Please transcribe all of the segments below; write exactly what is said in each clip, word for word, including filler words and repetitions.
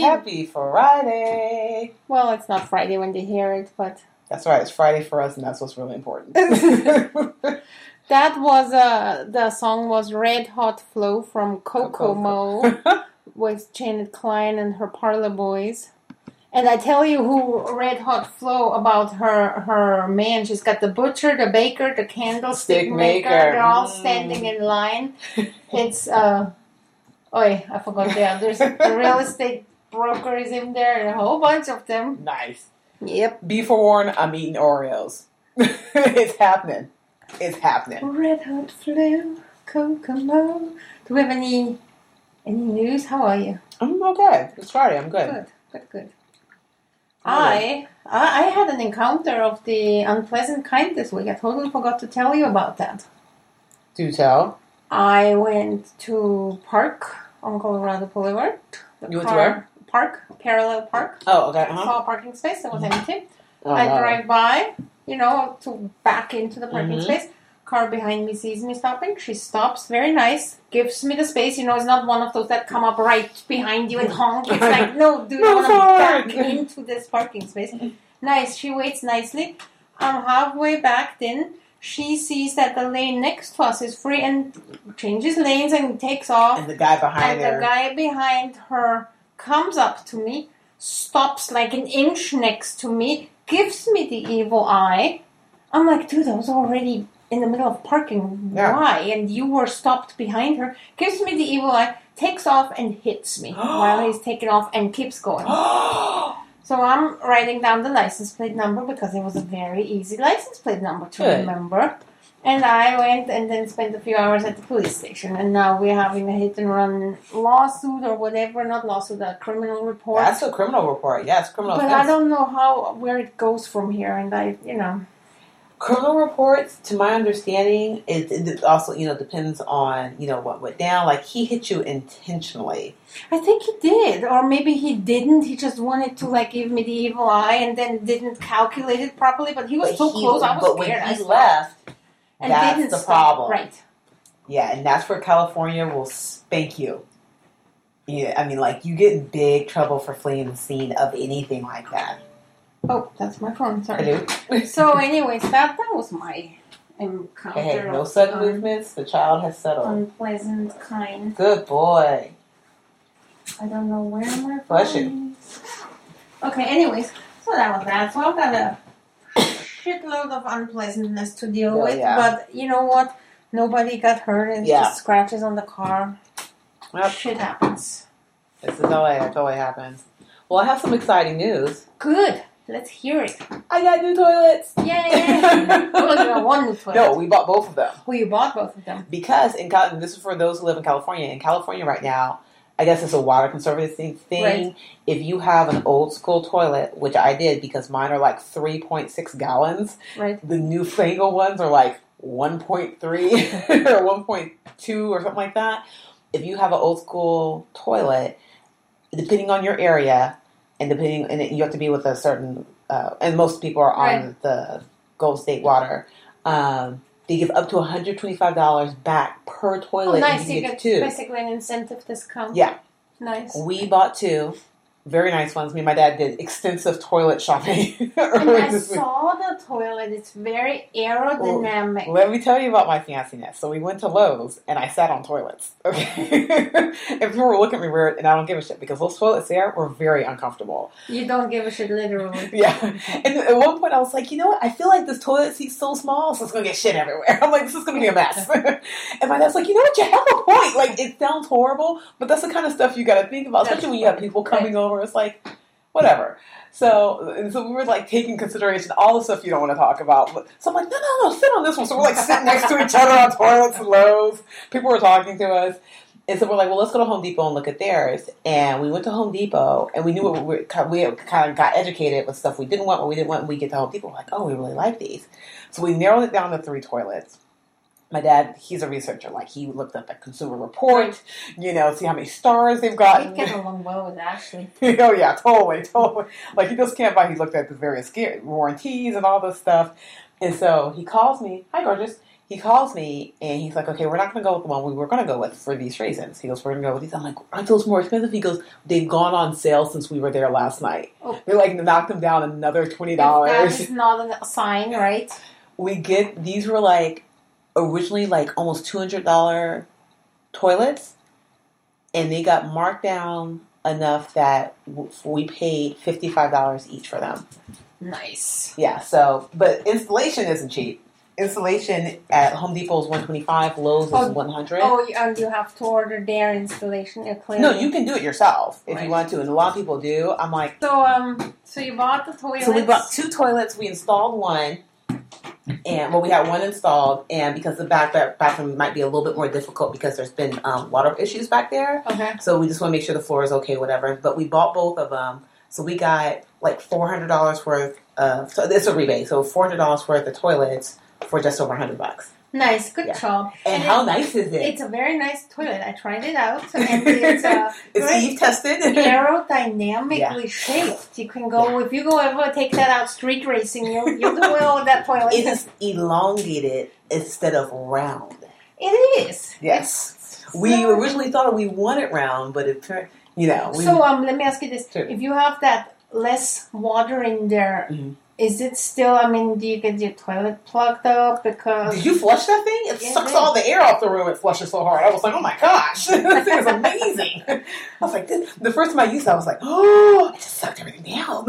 Happy Friday. Well, it's not Friday when they hear it, but... That's right. It's Friday for us, and that's what's really important. That was, uh, the song was Red Hot Flow from Kokomo with Janet Klein and her Parlor Boys. And I tell you who Red Hot Flow about her her man. She's got the butcher, the baker, the candlestick Stick maker. maker. They're all Mm. standing in line. It's, uh... Oh, I forgot there. There's a real estate broker is in there and a whole bunch of them. Nice. Yep. Be forewarned, I'm eating Oreos. It's happening. It's happening. Red Hot Flow, Kokomo. Do we have any any news? How are you? I'm okay. It's Friday. I'm good. Good, good, good. I, I I had an encounter of the unpleasant kind this week. I totally forgot to tell you about that. Do tell. I went to Park on Colorado Boulevard. The You went to where? Park, Parallel Park. Oh, okay. I Uh-huh. saw a parking space that was empty. Oh, I wow. drive by, you know, to back into the parking Mhm. space. Car behind me sees me stopping. She stops, very nice, gives me the space. You know, it's not one of those that come up right behind you and honk. It's like, no, dude, I No, want to forward. back into this parking space. Nice. She waits nicely. I'm halfway backed in. She sees that the lane next to us is free and changes lanes and takes off. And the guy behind And her. the guy behind her comes up to me, stops like an inch next to me, gives me the evil eye. I'm like, dude, I was already in the middle of parking. Yeah. Why? And you were stopped behind her. Gives me the evil eye, takes off and hits me while he's taking off and keeps going. So I'm writing down the license plate number because it was a very easy license plate number to Good. remember. And I went and then spent a few hours at the police station. And now we're having a hit and run lawsuit or whatever. Not lawsuit, a criminal report. That's a criminal report. Yes, criminal but offense. I don't know how where it goes from here. And I, you know. Criminal reports, to my understanding, it, it also, you know, depends on, you know, what went down. Like, he hit you intentionally. I think he did. Or maybe he didn't. He just wanted to, like, give me the evil eye and then didn't calculate it properly. But he was But so he- close, I was But scared. when I he stopped. left, And that's didn't the stop. problem. Right. Yeah, and that's where California will spank you. Yeah, I mean, like, you get in big trouble for fleeing the scene of anything like that. Oh, that's my phone. Sorry. Hello? So, anyways, that that was my encounter. Hey, no of sudden un- movements. The child has settled. Unpleasant kind. Good boy. I don't know where my phone Bless you. is. Okay, anyways, so that was that. So I've got a shitload of unpleasantness to deal Oh, with. yeah. But you know what? Nobody got hurt. It's Yeah. just scratches on the car. Yep. Shit happens. This is how it, that's how it happens. Well, I have some exciting news. Good. Let's hear it. I got new toilets. Yay! Well, you got one new toilet. No, we bought both of them. Well, you bought both of them. Because in Cal- this is for those who live in California. In California right now, I guess it's a water conservative thing. Right. If you have an old school toilet, which I did because mine are like three point six gallons, Right. the newfangled ones are like one point three or one point two or something like that. If you have an old school toilet, depending on your area, and depending, and you have to be with a certain, uh, and most people are on Right. the Gold State water. Um, they give up to one hundred twenty-five dollars back per toilet. Oh, nice. and You you get get two. basically an incentive discount. Yeah. Nice. We bought two. Very nice ones. Me and my dad did extensive toilet shopping. And earlier I this week. saw the toilet. It's very aerodynamic. Let me tell you about my fanciness. So we went to Lowe's and I sat on toilets. Okay. And people were looking at me weird, and I don't give a shit because those toilets there were very uncomfortable. You don't give a shit, literally. Yeah. And at one point I was like, you know what? I feel like this toilet seat's so small, so it's going to get shit everywhere. I'm like, this is going to be a mess. And my dad's like, you know what? You have a point. Like, it sounds horrible, but that's the kind of stuff you got to think about, especially when you have people coming over. It's like, whatever. So, and so we were like taking consideration all the stuff you don't want to talk about. So I'm like, no, no, no, sit on this one. So we're like sitting next to each other on toilets and Lowe's. People were talking to us. And so we're like, well, let's go to Home Depot and look at theirs. And we went to Home Depot, and we knew what we were, we kind of got educated with stuff we didn't want, what we didn't want. And we get to Home Depot, we're like, oh, we really like these. So we narrowed it down to three toilets. My dad, he's a researcher. Like, he looked up at Consumer Report, you know, see how many stars they've I gotten. get along well with Ashley. Oh, yeah, totally, totally. Like, he just can't buy. He looked at the various warranties and all this stuff. And so he calls me. Hi, gorgeous. he calls me and he's like, okay, we're not going to go with the one we were going to go with for these reasons. He goes, we're going to go with these. I'm like, aren't those more expensive? He goes, they've gone on sale since we were there last night. Oh. They like knocked them down another twenty dollars. That is not a sign, right? We get, these were like, originally like almost two hundred dollars toilets, and they got marked down enough that we paid fifty-five dollars each for them. Nice. Yeah, so, but installation isn't cheap. Installation at Home Depot is one hundred twenty-five dollars, Lowe's oh, is one hundred Oh, dollars. and you have to order their installation. No, you can do it yourself if right. you want to, and a lot of people do. I'm like... So, um, so you bought the toilets? So we bought two toilets. We installed one. And well, we had one installed, and because the back that bathroom might be a little bit more difficult because there's been um, water issues back there. Okay. So we just want to make sure the floor is okay, whatever. But we bought both of them, so we got like four hundred dollars worth of. So this is a rebate, so four hundred dollars worth of toilets for just over a hundred bucks. Nice, good Yeah. job. And, And how it- nice is it? It's a very nice toilet. I tried it out, and it's uh, It's great. Eve tested. aerodynamically Yeah. shaped. You can go if you go ever take that out street racing. You'll you'll do well with that toilet. It is elongated instead of round. It is. Yes, It's we so- originally thought we wanted round, but it turned. You know, we, So um, let me ask you this: Sure. if you have that less water in there, Mhm. is it still? I mean, do you get your toilet plugged up because? Did you flush that thing? It Yeah, sucks it all the air off the room. It flushes so hard. I was like, oh my gosh, this thing is amazing. I was like, this, the first time I used it, I was like, oh, it just sucked everything down.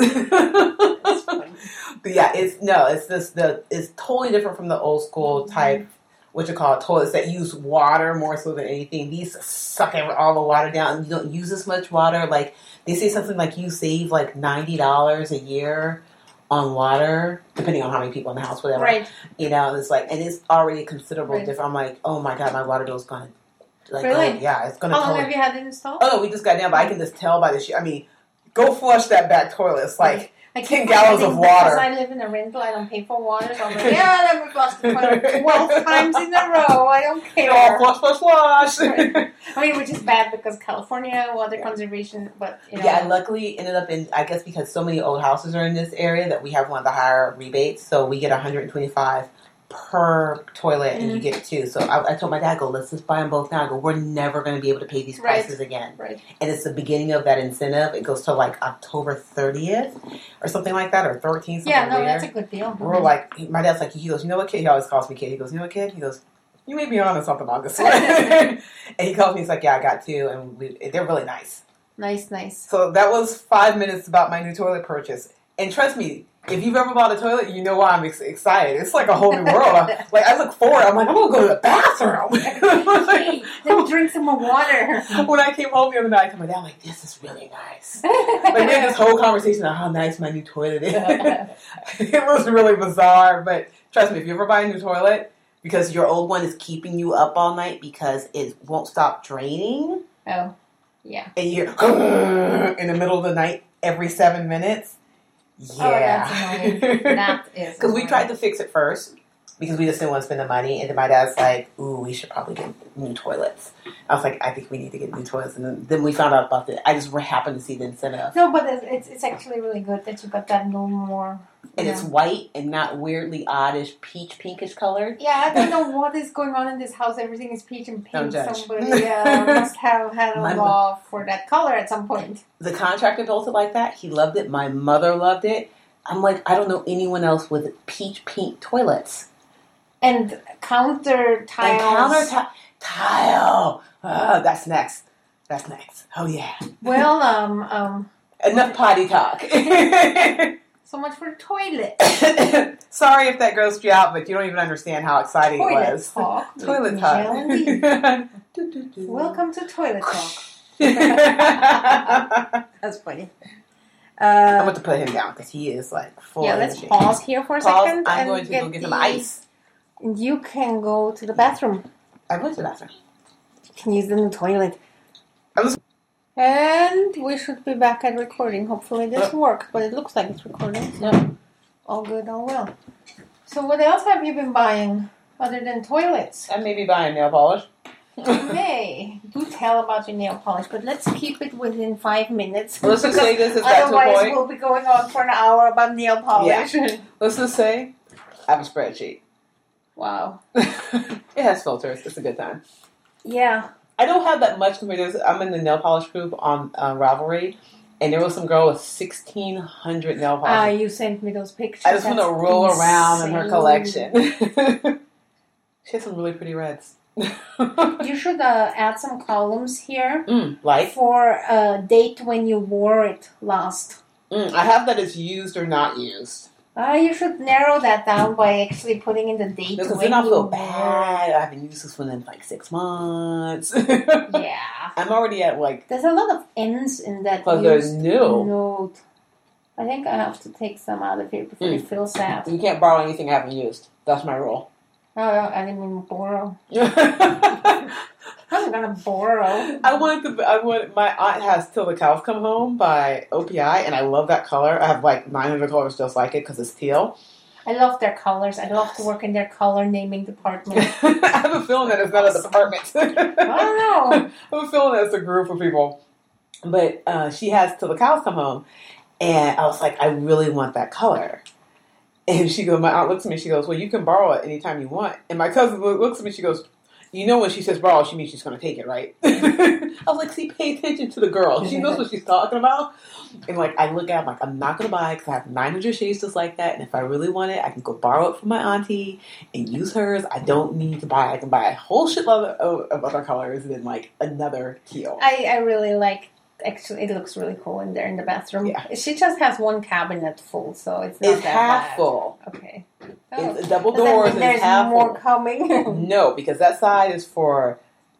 But yeah, it's no, it's just the it's totally different from the old school type. What you call it, toilets that use water more so than anything. These suck every- all the water down. And you don't use as much water. Like they say something like you save like ninety dollars a year on water, depending on how many people in the house, whatever. Right. You know, it's like, and it's already a considerable Right. difference. I'm like, oh my god, my water bill's gonna, like, Really? oh, yeah, it's gonna. How long totally- have you had it installed? Oh, we just got down, but I can just tell by the shit. I mean, go flush that back toilet. It's like I keep ten gallons of forgetting water. Because I live in a rental, I don't pay for water, so I'm like, yeah, let me flush the toilet twelve times in a row. I don't you know, care. flush, flush, flush. Right. I mean, which is bad because California water conservation, but you know. Yeah, I luckily ended up in, I guess because so many old houses are in this area that we have one of the higher rebates, so we get one hundred twenty-five per toilet and you Mhm. get two. So I, I told my dad, go, let's just buy them both now. I go, we're never going to be able to pay these Right. prices again. Right. And it's the beginning of that incentive. It goes to like October thirtieth or something like that, or thirteenth, something Yeah, no, weird. that's a good deal. We're like, my dad's like, he goes, you know what, kid? He always calls me kid. He goes, you know what, kid? He goes, you may be on to something on this one. And he calls me, he's like, yeah, I got two, and we, they're really nice. Nice, nice. So that was five minutes about my new toilet purchase. And trust me, if you've ever bought a toilet, you know why I'm ex- excited. It's like a whole new world. I, like, I look forward. I'm like, I'm going to go to the bathroom. Hey, let me drink some more water. When I came home the other night, I told my dad, I'm like, this is really nice. Like, we had this whole conversation about how nice my new toilet is. It was really bizarre, but trust me, if you ever buy a new toilet, because your old one is keeping you up all night because it won't stop draining, Oh, yeah. and you're in the middle of the night every seven minutes, yeah. Oh, that's annoying. That is Because we annoying. tried to fix it first, because we just didn't want to spend the money, and then my dad's like, ooh, we should probably get new toilets. I was like, I think we need to get new toilets, and then, then we found out about it. I just happened to see the incentive. No, but it's, it's it's actually really good that you got that little more. And yeah. it's white and not weirdly oddish peach pinkish colored. Yeah, I don't know what is going on in this house. Everything is peach and Don't pink. judge. Somebody uh, must have had a My- law for that color at some point. The contractor built it like that. He loved it. My mother loved it. I'm like, I don't know anyone else with peach pink toilets. And counter tiles. And counter ti- tile. Ah, that's next. That's next. Oh yeah. Well, um, um, Enough potty talk. so much for toilet. Sorry if that grossed you out, but you don't even understand how exciting Toilet it was. talk. with Toilet Michelle talk. and Dee. Do, do, do. Welcome to Toilet Talk. I'm That's funny. Uh, going to put him down because he is like full yeah, of let's energy. pause here for a Pause. second. I'm and going to go get some ice. And you can go to the bathroom. I went to the bathroom. You can use the new toilet. I was- And we should be back at recording. Hopefully this Uh. works, but it looks like it's recording. So all good, all well. So what else have you been buying other than toilets? I may be buying nail polish. Hey, do tell about your nail polish, but let's keep it within five minutes. Let's just say this is back to a Otherwise, point. we'll be going on for an hour about nail polish. Let's just say I have a spreadsheet. Wow. It has filters. It's a good time. Yeah. I don't have that much compared to. I'm in the nail polish group on uh, Ravelry, and there was some girl with sixteen hundred nail Ah, polishes. uh, you sent me those pictures. I just want to roll insane. around in her collection. She has some really pretty reds. You should uh, add some columns here. Mm, like? For a date when you wore it last. Mm, I have that as used or not used. Uh, you should narrow that down by actually putting in the date. Because when then I feel you bad. I haven't used this one in like six months. Yeah. I'm already at like... There's a lot of N's in that Because there's new. note. I think I have to take some out of here before Mm. it feels sad. You can't borrow anything I haven't used. That's my rule. Oh, I didn't even borrow. I'm gonna borrow. I wanted to. I want. My aunt has "Till the Cows Come Home" by O P I, and I love that color. I have like nine hundred colors just like it because it's teal. I love their colors. I love to work in their color naming department. I have a feeling that it's not a department. I don't know. I have a feeling that it's a group of people. But uh, she has "Till the Cows Come Home," and I was like, I really want that color. And she goes, my aunt looks at me. She goes, well, you can borrow it anytime you want. And my cousin looks at me. She goes, you know when she says borrow, she means she's going to take it, right? I was like, see, pay attention to the girl. She knows what she's talking about. And like, I look at it, I'm like, I'm not going to buy it because I have nine hundred shades just like that. And if I really want it, I can go borrow it from my auntie and use hers. I don't need to buy it. I can buy a whole shitload of, of other colors than like another teal. I, I really like. Actually, it looks really cool in there in the bathroom. Yeah. She just has one cabinet full, so it's not It's that half bad. full. Okay. It's double Does that doors mean and there's it's half more full. coming? No, because that side is for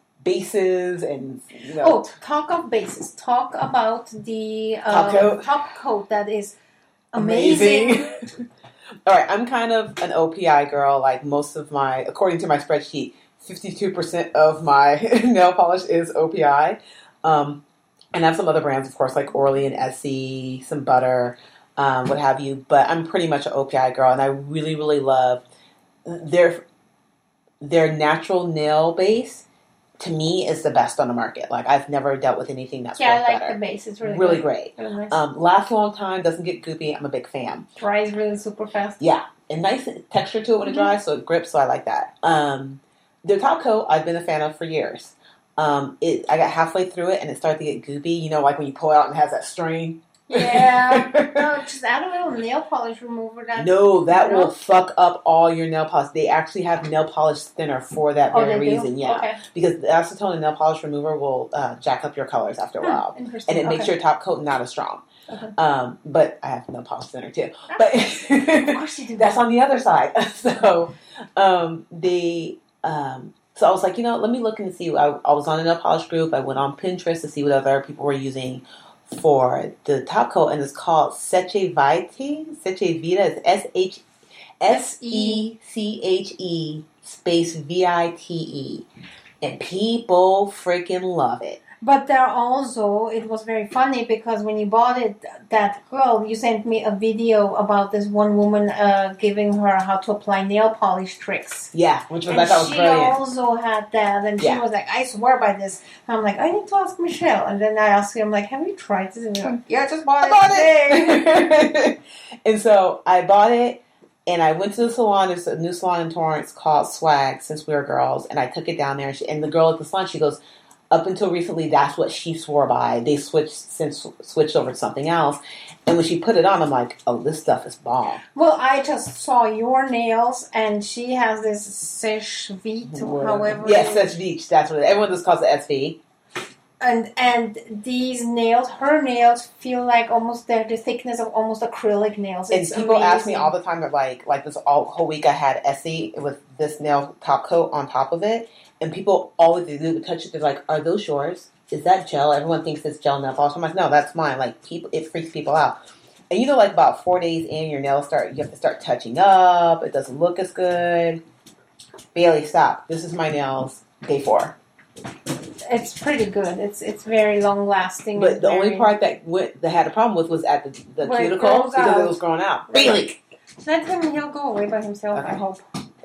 bases and, you know. Oh, talk of bases. Talk about the um, Top coat. top coat that is amazing. Amazing. All right, I'm kind of an O P I girl. Like most of my, according to my spreadsheet, fifty-two percent of my nail polish is O P I. Um, and I have some other brands, of course, like Orly and Essie, some butter, um, what have you. But I'm pretty much an O P I girl, and I really, really love their their natural nail base. To me, is the best on the market. Like I've never dealt with anything that's Yeah, I like better. the base. It's really really good. great. Really nice. Um, lasts a long time, doesn't get goopy. I'm a big fan. Dries really super fast. Yeah, and nice texture to it when it Mm-hmm. dries, so it grips. So I like that. Um, the top coat I've been a fan of for years. Um, it I got halfway through it and it started to get goopy. You know, like when you pull it out and it has that string. Yeah. No, just add a little nail polish remover. That No, that No? will fuck up all your nail polish. They actually have nail polish thinner for that Oh, very they do? reason. Yeah, Okay. because the acetone and nail polish remover will uh, jack up your colors after a Hmm, while, interesting. and it okay. makes your top coat not as strong. Okay. Um, but I have nail polish thinner too. But Of course you do. that's on the other side. So um, they. Um, so I was like, you know, let me look and see. I, I was on a nail polish group. I went on Pinterest to see what other people were using for the top coat, and it's called Seche Vite. Seche Vita is S H S E C H E space V I T E. And people freaking love it. But there also, it was very funny because when you bought it, that girl, you sent me a video about this one woman uh, giving her how to apply nail polish tricks. Yeah, which was, And I thought was she brilliant. also had that, and she Yeah. was like, I swear by this. And I'm like, I need to ask Michelle. And then I asked her, I'm like, have you tried this? And you're like, yeah, I just bought I it bought today. it! And so I bought it, and I went to the salon. There's a new salon in Torrance called Swag, since we were girls, and I took it down there. And, she, and the girl at the salon, she goes, up until recently, that's what she swore by. They switched since switched over to something else. And when she put it on, I'm like, oh, this stuff is bomb. Well, I just saw your nails, and she has this Seche Vite, however. Yes, that's Beach. That's what it is. Everyone just calls it S V. And and these nails, her nails feel like almost they're the thickness of almost acrylic nails. And It's people ask me amazing. all the time, like, like this all whole week I had Essie with this nail top coat on top of it. And people always they do touch it. They're like, "Are those yours? Is that gel?" Everyone thinks it's gel nail polish. I'm like, "No, that's mine." Like, people, it freaks people out. And you know, like about four days in, your nails start. You have to start touching up. It doesn't look as good. Bailey, stop. This is my nails. Day four. It's pretty good. It's it's very long lasting. But the only part that went that had a problem with was at the, the Where it cuticle grows because out. it was growing out. Bailey, Let him. He'll go away by himself. Okay. I hope.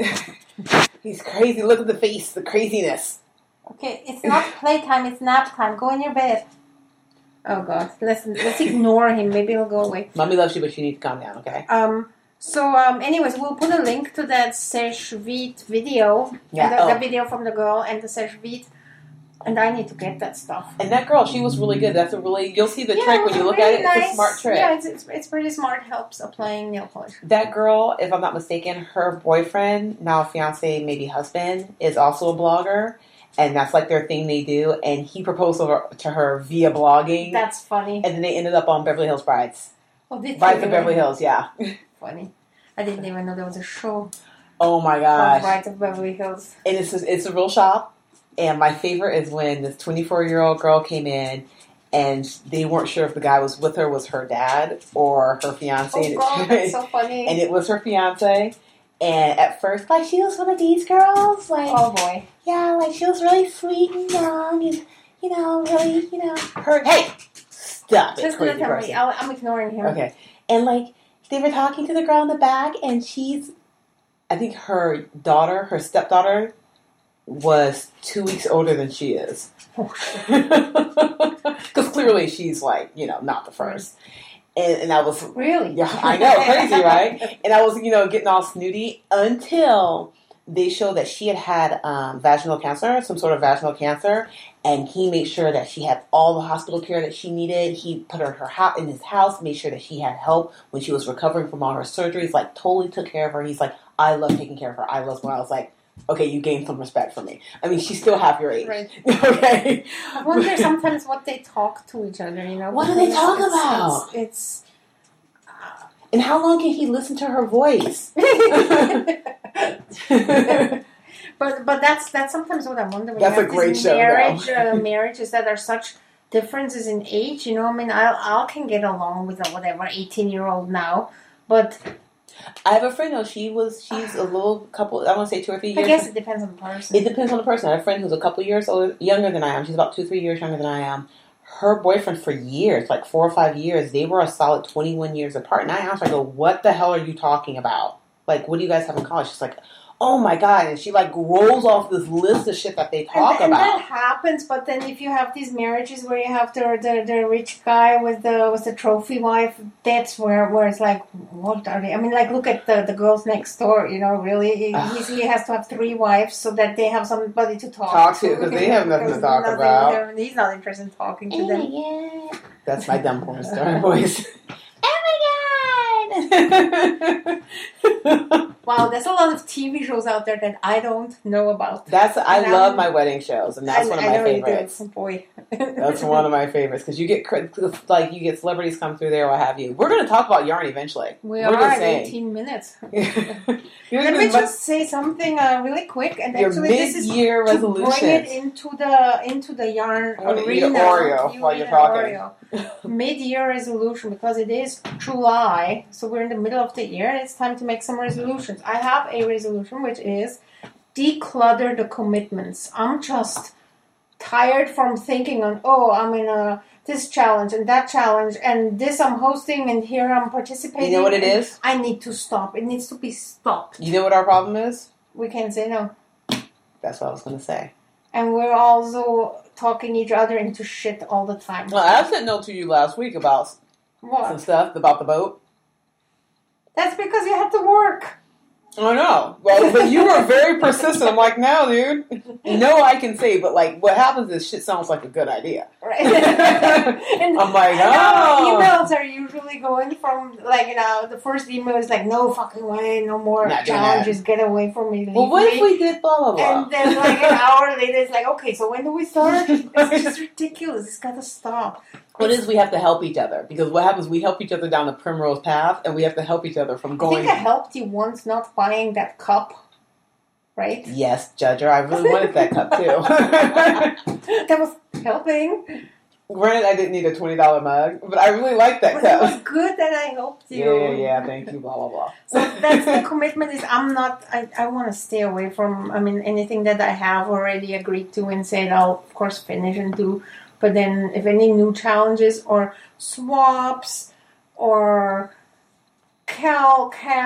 he's crazy. Look at the face, the craziness. Okay, it's not playtime. It's nap time. Go in your bed. Oh God, let's let's ignore him. Maybe he'll go away. Mommy loves you, but you need to calm down. Okay. Um. So, um, anyways, we'll put a link to that Serge Vite video. Yeah. The, Oh. the video from the girl and the Serge Vite. And I need to get that stuff. And that girl, she was really good. That's a really, you'll see the Yeah, trick it when you was look really at it. nice. It's a smart trick. Yeah, it's, it's, it's pretty smart. Helps applying nail polish. That girl, if I'm not mistaken, her boyfriend, now fiance, maybe husband, is also a blogger. And that's like their thing they do. And he proposed over to her via blogging. That's funny. And then they ended up on Beverly Hills Brides. Oh, did Brides you of really? Beverly Hills, yeah. Funny. I didn't even know there was a show Oh my called gosh. Brides of Beverly Hills. And it's a, it's a real shop. And my favorite is when this twenty-four-year-old girl came in and they weren't sure if the guy was with her was her dad or her fiance. Oh, and, God, that's so funny. and it was her fiance. And at first, like, she was one of these girls. Like, Oh, boy. yeah, like, she was really sweet and young and, you know, really, you know, her. Hey! Stop it, Just crazy look at person. me. I'll, I'm ignoring him. Okay. And, like, they were talking to the girl in the back, and she's, I think her daughter, her stepdaughter, was two weeks older than she is. Because clearly she's, like, you know, not the first. And, and I was, Really? yeah, I know, crazy, right? And I was, you know, getting all snooty until they showed that she had had um, vaginal cancer, some sort of vaginal cancer, and he made sure that she had all the hospital care that she needed. He put her in, her ho- in his house, made sure that she had help when she was recovering from all her surgeries, like, totally took care of her. He's like, I love taking care of her. I love when I was like, okay, you gained some respect for me. I mean, she's still half your age. Right. Okay. I wonder sometimes what they talk to each other, you know? What do they because talk it's- about? It's... And how long can he listen to her voice? it's but but that's that's sometimes what I wonder. When That's you a have great these show, Marriage, though. uh, marriages that are such differences in age, you know? I mean, I I can get along with a whatever eighteen-year-old now, but I have a friend though. She was she's a little couple. I want to say two or three I years. guess it depends on the person. It depends on the person. I have a friend who's a couple years older, younger than I am. She's about two, three years younger than I am. Her boyfriend for years, like four or five years, they were a solid twenty-one years apart. And I asked her, I go, what the hell are you talking about? Like, what do you guys have in common? She's like, oh my God. And she like rolls off this list of shit that they talk and, and about. that happens, but then if you have these marriages where you have the the, the rich guy with the with the trophy wife, that's where where it's like, what are they? I mean, like, look at the, the girls next door. You know, really, he, he's, he has to have three wives so that they have somebody to talk, Talk to, 'cause they have nothing to Because talk nothing- about. He's not interested in talking to them. That's my dumb porn star voice. Oh my God! Wow, there's a lot of T V shows out there that I don't know about. That's I And love I'm- my wedding shows, and that's I, one of I my know favorites. You do. Boy, That's one of my favorites because you get cr- like you get celebrities come through there, what have you. We're going to talk about yarn eventually. We We're are just at saying. eighteen minutes. Yours Let is me much- just say something uh, really quick, and your actually this is mid-year to bring it resolutions. into the into the yarn I'm gonna arena. eat an Oreo You while eat you're an talking. Oreo. Mid-year resolution, because it is July, so we're in the middle of the year, and it's time to make some resolutions. I have a resolution which is declutter the commitments. I'm just tired from thinking on, oh, I'm in a this challenge and that challenge, and this I'm hosting, and here I'm participating. You know what it and is? I need to stop. It needs to be stopped. You know what our problem is? We can say no. That's what I was going to say. And we're also talking each other into shit all the time. Well, I said no to you last week about some What? stuff about the boat. That's because you have to work. I know. Well, but you were very persistent. I'm like, no, dude. No, I can say, but like, what happens is shit sounds like a good idea. Right? And I'm like, I know oh. emails are usually going from, like, you know, the first email is like, no fucking way, no more Not doing challenges, get away from me, leave Well, what me. if we did blah, blah, blah? And then, like, an hour later, it's like, okay, so when do we start? It's just ridiculous. It's got to stop. What is we have to help each other, because what happens, we help each other down the primrose path, and we have to help each other from I going. think I helped you once not buying that cup, right? Yes, Judger, I really wanted that cup too. That was helping. Granted, I didn't need a twenty dollar mug, but I really liked that But it was cup. good that I helped Yeah, you. yeah, yeah. Thank you. Blah blah blah. So that's the commitment. Is I'm not. I, I want to stay away from. I mean, anything that I have already agreed to and said I'll of course finish and do. But then, if any new challenges or swaps or cal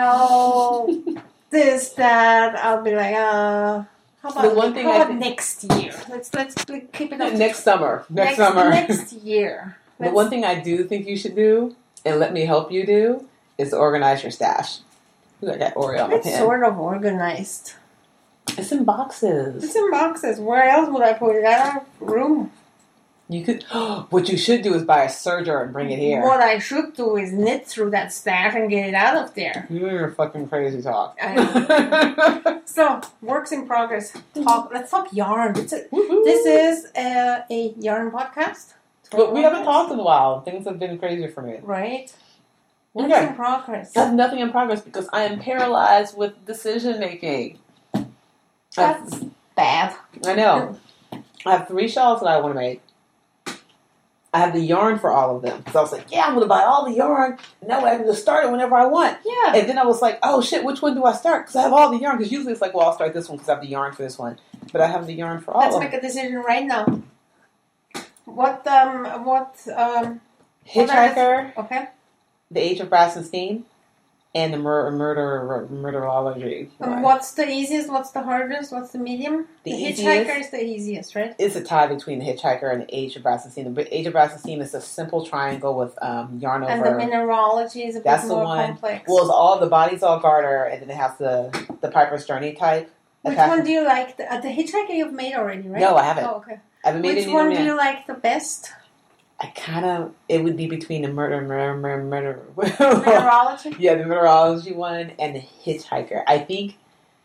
cal this that, I'll be like, uh, how about, The one thing how I about think- next year? Let's let's keep it up. to- Next summer. Next, next summer. Next year. The Let's- one thing I do think you should do, and let me help you do, is organize your stash. I got Oreo on my It's pen. sort of organized. It's in boxes. It's in boxes. Where else would I put it? I don't have room. You could. What you should do is buy a serger and bring it here. What I should do is knit through that stack and get it out of there. You and your fucking crazy talk. I know. So, works in progress. Talk. Let's talk yarn. It's a, this is a, a yarn podcast. But we haven't talked in a while. Things have been crazy for me. Right. Works Okay. in progress. I have nothing in progress because I am paralyzed with decision making. That's bad. I know. I have three shawls that I want to make. I have the yarn for all of them. So I was like, yeah, I'm going to buy all the yarn. And that way I can just start it whenever I want. Yeah. And then I was like, oh shit, which one do I start? Because I have all the yarn. Because usually it's like, well, I'll start this one because I have the yarn for this one. But I have the yarn for all Let's of make them. a decision right now. What, um, what, um, Hitchhiker, okay. The Age of Brass and Steam, and the mur- murder murderology. Um, what's the easiest? What's the hardest? What's the medium? The The, easiest- Hitchhiker is the easiest, right? It's a tie between the Hitchhiker and the Age of Brass and Steam. The Age of Brass and Steam is a simple triangle with um, yarn over. And the mineralogy is a That's bit the more one. complex. Well, it's all the body's all garter, and then it has the the Piper's Journey type. Which attachment. one do you like? The, uh, the Hitchhiker you've made already, right? No, I haven't. Oh, okay. I haven't made Which any one of do them you yet. like the best? I kind of it would be between the murder murder murder murder. Mineralogy? Yeah, the mineralogy one and the Hitchhiker. I think.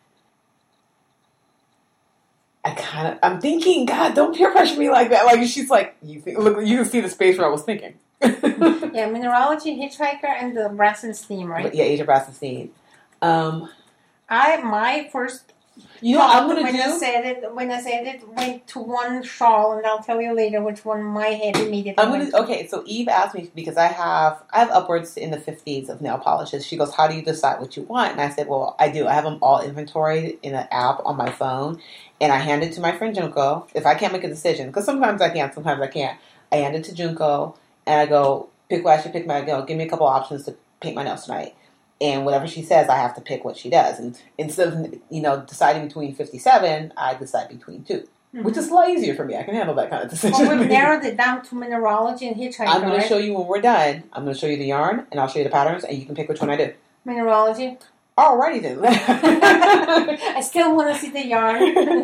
I kind of. I'm thinking, God, don't peer pressure me like that. Like she's like, you think, look, you can see the space where I was thinking. Yeah, mineralogy, Hitchhiker, and the Brass and Steam, right? But yeah, Age of Brass and Steam. Um, I my first you know, what I'm thought gonna when I do. said it when I said it went to one shawl, and I'll tell you later which one my head immediately. I'm went gonna to. okay. So Eve asked me because I have I have upwards in the fifties of nail polishes. She goes, "How do you decide what you want?" And I said, "Well, I do. I have them all inventoried in an app on my phone, and I hand it to my friend Junko. If I can't make a decision, because sometimes I can, sometimes I can't. I hand it to Junko, and I go, pick what I should pick. My go, give me a couple options to paint my nails tonight." And whatever she says, I have to pick what she does. And instead of, you know, deciding between fifty-seven, I decide between two. Mm-hmm. Which is a lot easier for me. I can handle that kind of decision. Well, we've narrowed it down to mineralogy and Hitchhiker, I'm going right? to show you when we're done. I'm going to show you the yarn, and I'll show you the patterns, and you can pick which one I do. Mineralogy. Alrighty then. I still want to see the yarn.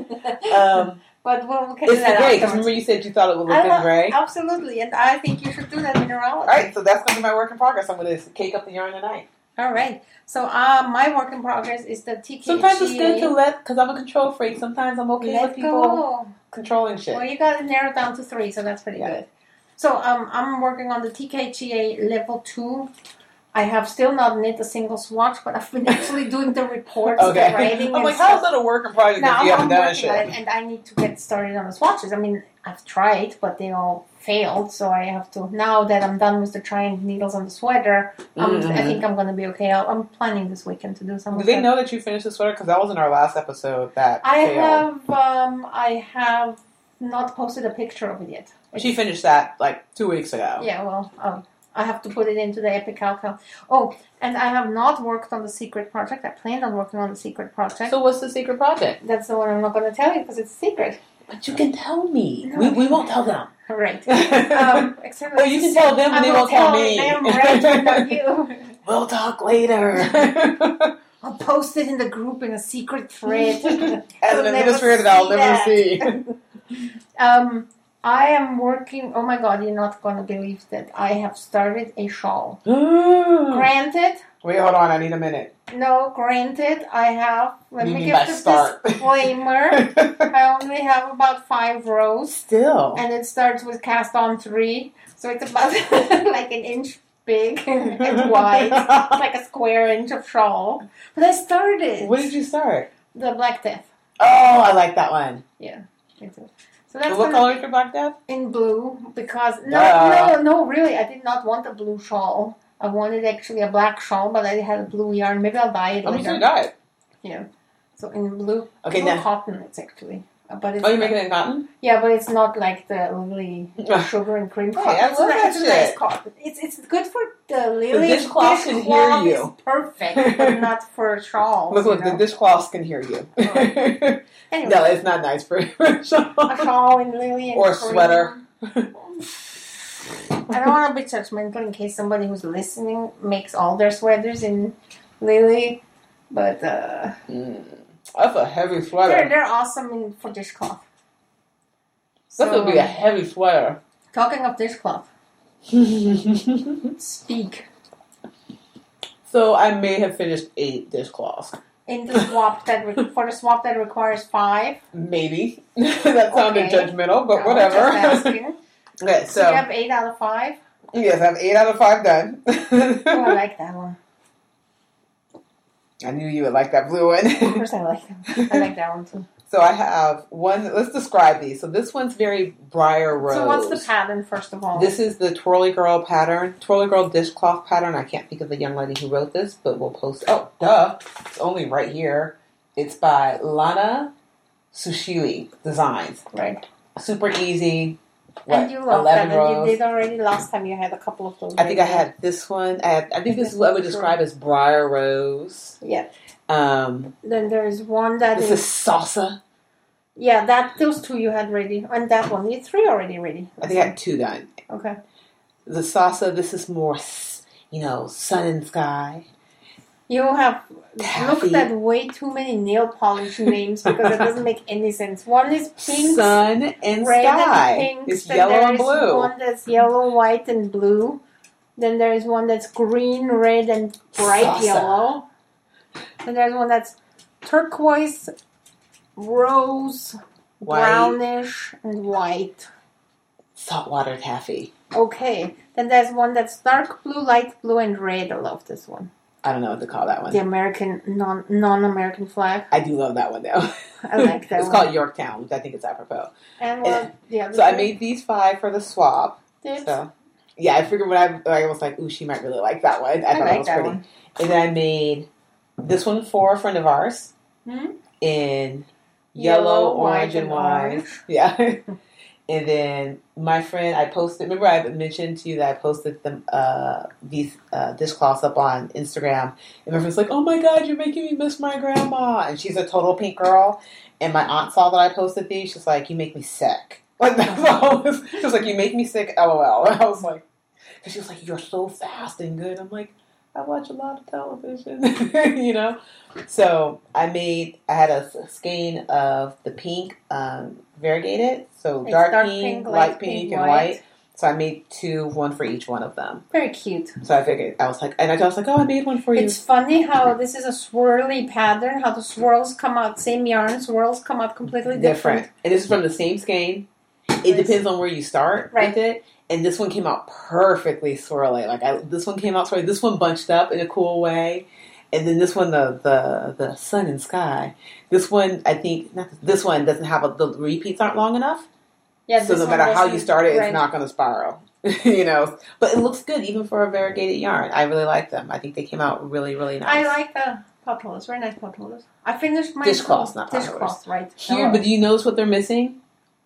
um, but we'll get it's to that the gray, because afterwards. remember you said you thought it would look I good love- gray? Absolutely, and I think you should do that mineralogy. Alright, so that's going to be my work in progress. I'm going to cake up the yarn tonight. All right. So uh, my work in progress is the T K G A. Sometimes it's good to let, because I'm a control freak, sometimes I'm okay Let with people go. controlling shit. Well, you got it narrowed down to three, so that's pretty Yeah. good. So um, I'm working on the T K G A level two. I have still not knit a single swatch, but I've been actually doing the reports, Okay. the writing. I'm and like, stuff. how's that a work in progress Now, if you I'm haven't done working shit? on it, and I need to get started on the swatches. I mean, I've tried, but they all failed, so I have to. Now that I'm done with the trying needles on the sweater, um, Mhm. I think I'm going to be okay. I'll, I'm planning this weekend to do some. Do of they that. know that you finished the sweater? Because that was in our last episode that I failed. have. Um, I have not posted a picture of it yet. She finished that like two weeks ago. Yeah, well, um, I have to put it into the Epic Calcal. Oh, and I have not worked on the secret project. I planned on working on the secret project. So what's the secret project? That's the one I'm not going to tell you because it's secret. But you can tell me. No, we, I we won't tell them. Right. Um, except Well, you can tell them, and I they will won't tell tell me. them, right, but not you. We'll talk later. I'll post it in the group in a secret thread. As You'll an never administrator that I'll see never that. see. um, I am working. Oh my God, you're not going to believe that I have started a shawl. Granted, Wait, hold on. I need a minute. no, granted, I have. Let You me mean give by the start. disclaimer. I only have about five rows, Still. and it starts with cast on three, so it's about like an inch big and wide, like a square inch of shawl. But I started What did you start? the Black Death. Oh, I like that one. Yeah, me too. So that's So what gonna- color is your Black Death? in blue because no, Duh. no, no, really, I did not want a blue shawl. I wanted actually a black shawl, but I had a blue yarn. Maybe I'll dye it I'm later. just gonna dye it. Yeah. So in blue, Okay, blue now. cotton, it's actually. Uh, But it's Oh, you're not- making it in cotton? Yeah, but it's not like the lily sugar and cream Hey, cotton. I it's love a, that it's a nice shit. cotton. It's it's good for the lily. The dishcloth can hear dishcloth you. is perfect, but not for shawls. Look, look, you the know? dishcloths can hear you. Anyway, No, it's not nice for a shawl in lily and Or a cream. sweater. I don't want to be judgmental in case somebody who's listening makes all their sweaters in lily But uh, mm, that's a heavy they're sweater. they're awesome in, for dishcloth. This would be a heavy sweater. Talking of dishcloth, speak. So I may have finished eight dishcloths. In the swap that re- for the swap that requires five. Maybe. That sounded Okay. judgmental, but No, whatever. just asking. Okay, so, So you have eight out of five. yes, I have eight out of five done. Oh, I like that one. I knew you would like that blue one. Of course, I like them. I like that one too. So I have one. Let's describe these. So this one's very Briar Rose. So what's the pattern first of all? This is the Twirly Girl pattern, Twirly Girl dishcloth pattern. I can't think of the young lady who wrote this, but we'll post. Oh, duh! It's only right here. It's by Lana Sushui Designs. Right. Super easy. What, And you love eleven that. rows. And you did already last time. You had a couple of those. I think I right? had this one. I, had, I think this is what I would describe as Briar Rose. Yeah. Um, Then there's one that this is. is Salsa. Yeah, that those two you had ready, and that one you had three already ready. I think I had two done. Okay. The Salsa. This is more, you know, sun and sky. You have Taffy. looked at way too many nail polish names because it doesn't make any sense. One is pink, Sun and red sky. and pink. It's Then yellow there and is blue. one that's yellow, white, and blue. Then there is one that's green, red, and bright Salsa. yellow. Then there's one that's turquoise, rose, White. brownish, and white. Saltwater taffy. Okay. Then there's one that's dark blue, light blue, and red. I love this one. I don't know what to call that one. The American non non American flag. I do love that one though. I like that It's one. called Yorktown, which I think is apropos. And what the other So I two made these five for the swap. did? So yeah, I figured when I I was like, ooh, she might really like that one. I, I thought like it was that pretty. one. And then I made this one for a friend of ours Hmm? in yellow, Yellow, orange, white, and and white. orange. Yeah. And then my friend, I posted. Remember, I mentioned to you that I posted them uh, these uh, dishcloths up on Instagram, and my friend's like, "Oh my God, you're making me miss my grandma." And she's a total pink girl. And my aunt saw that I posted these. She's like, "You make me sick." Like that's all. It was. She was like, "You make me sick." LOL. And I was like, because she was like, "You're so fast and good." I'm like, I watch a lot of television, you know. So I made. I had a skein of the pink um, variegated, so It's dark, dark pink, pink, light light pink, pink, and white. white. So I made two, one for each one of them. Very cute. So I figured I was like, and I was like, oh, I made one for you. It's funny how this is a swirly pattern. How the swirls come out, same yarn, swirls come out completely different. different, and this is from the same skein. It Nice. depends on where you start Right. with it. And this one came out perfectly swirly. Like I, this one came out swirly. This one bunched up in a cool way, and then this one, the the the sun and sky. This one, I think, not this one doesn't have a, the repeats aren't long enough. Yeah. So this no one matter how you wasn't- start it, right. it's not going to spiral. You know, but it looks good even for a variegated yarn. I really like them. I think they came out really, really nice. I like the pot holders. Very nice pot holders. I finished my Dishcloths, not pot dishcloths, right? Here, Oh. but do you notice what they're missing?